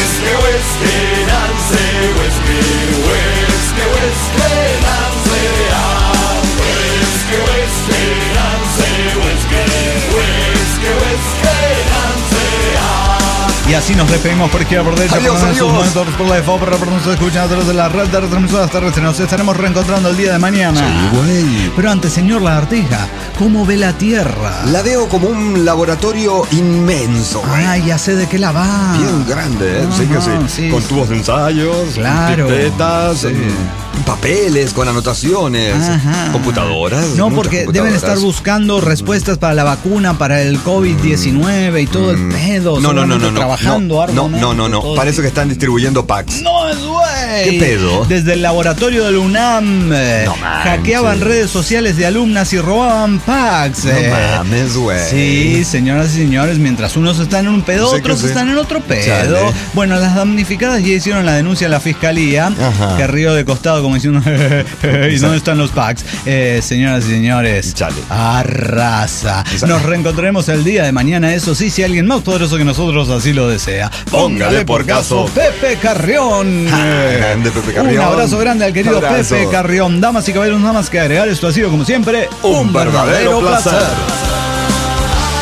Y así nos despedimos por izquierda, por derecha,
adiós,
por
adiós.
sus momentos, por la F O, por nos escuchan a través de la red de retransmisoras terrestres. Nos estaremos reencontrando el día de mañana.
Sí, güey.
Pero antes, señor Lagartija, ¿cómo ve la Tierra?
La veo como un laboratorio inmenso.
Ah, ya sé de qué la va.
Bien grande, ¿eh? Sí que sí. sí. Con tubos de ensayos,
claro.
pipetas, sí. papeles con anotaciones, Ajá. computadoras.
No, porque computadoras. Deben estar buscando respuestas para la vacuna, para el COVID diecinueve y todo mm. el pedo.
No, no, no, no, no.
Trabajando
no, no, no, no, no. Parece que están distribuyendo packs.
No es güey.
¿Qué pedo?
Desde el laboratorio del UNAM eh, no hackeaban redes sociales de alumnas y robaban packs.
No
eh.
mames, güey.
Sí, señoras y señores, mientras unos están en un pedo, sí, otros están en otro pedo. Chale. Bueno, las damnificadas ya hicieron la denuncia a la fiscalía, Ajá. que rió de costado como diciendo, ¿y dónde están los packs? Eh, señoras y señores,
Chale.
arrasa. Nos reencontraremos el día de mañana, eso sí, si alguien más poderoso que nosotros así lo desea. Póngale por caso Pepe Carrión.
Ah, grande Pepe Carrión.
Un abrazo grande al querido abrazo. Pepe Carrión. Damas y caballeros, nada más que agregar, esto ha sido como siempre
un, un verdadero, verdadero placer. placer.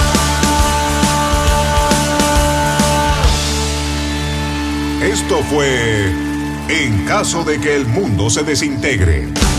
Esto fue En caso de que el mundo se desintegre.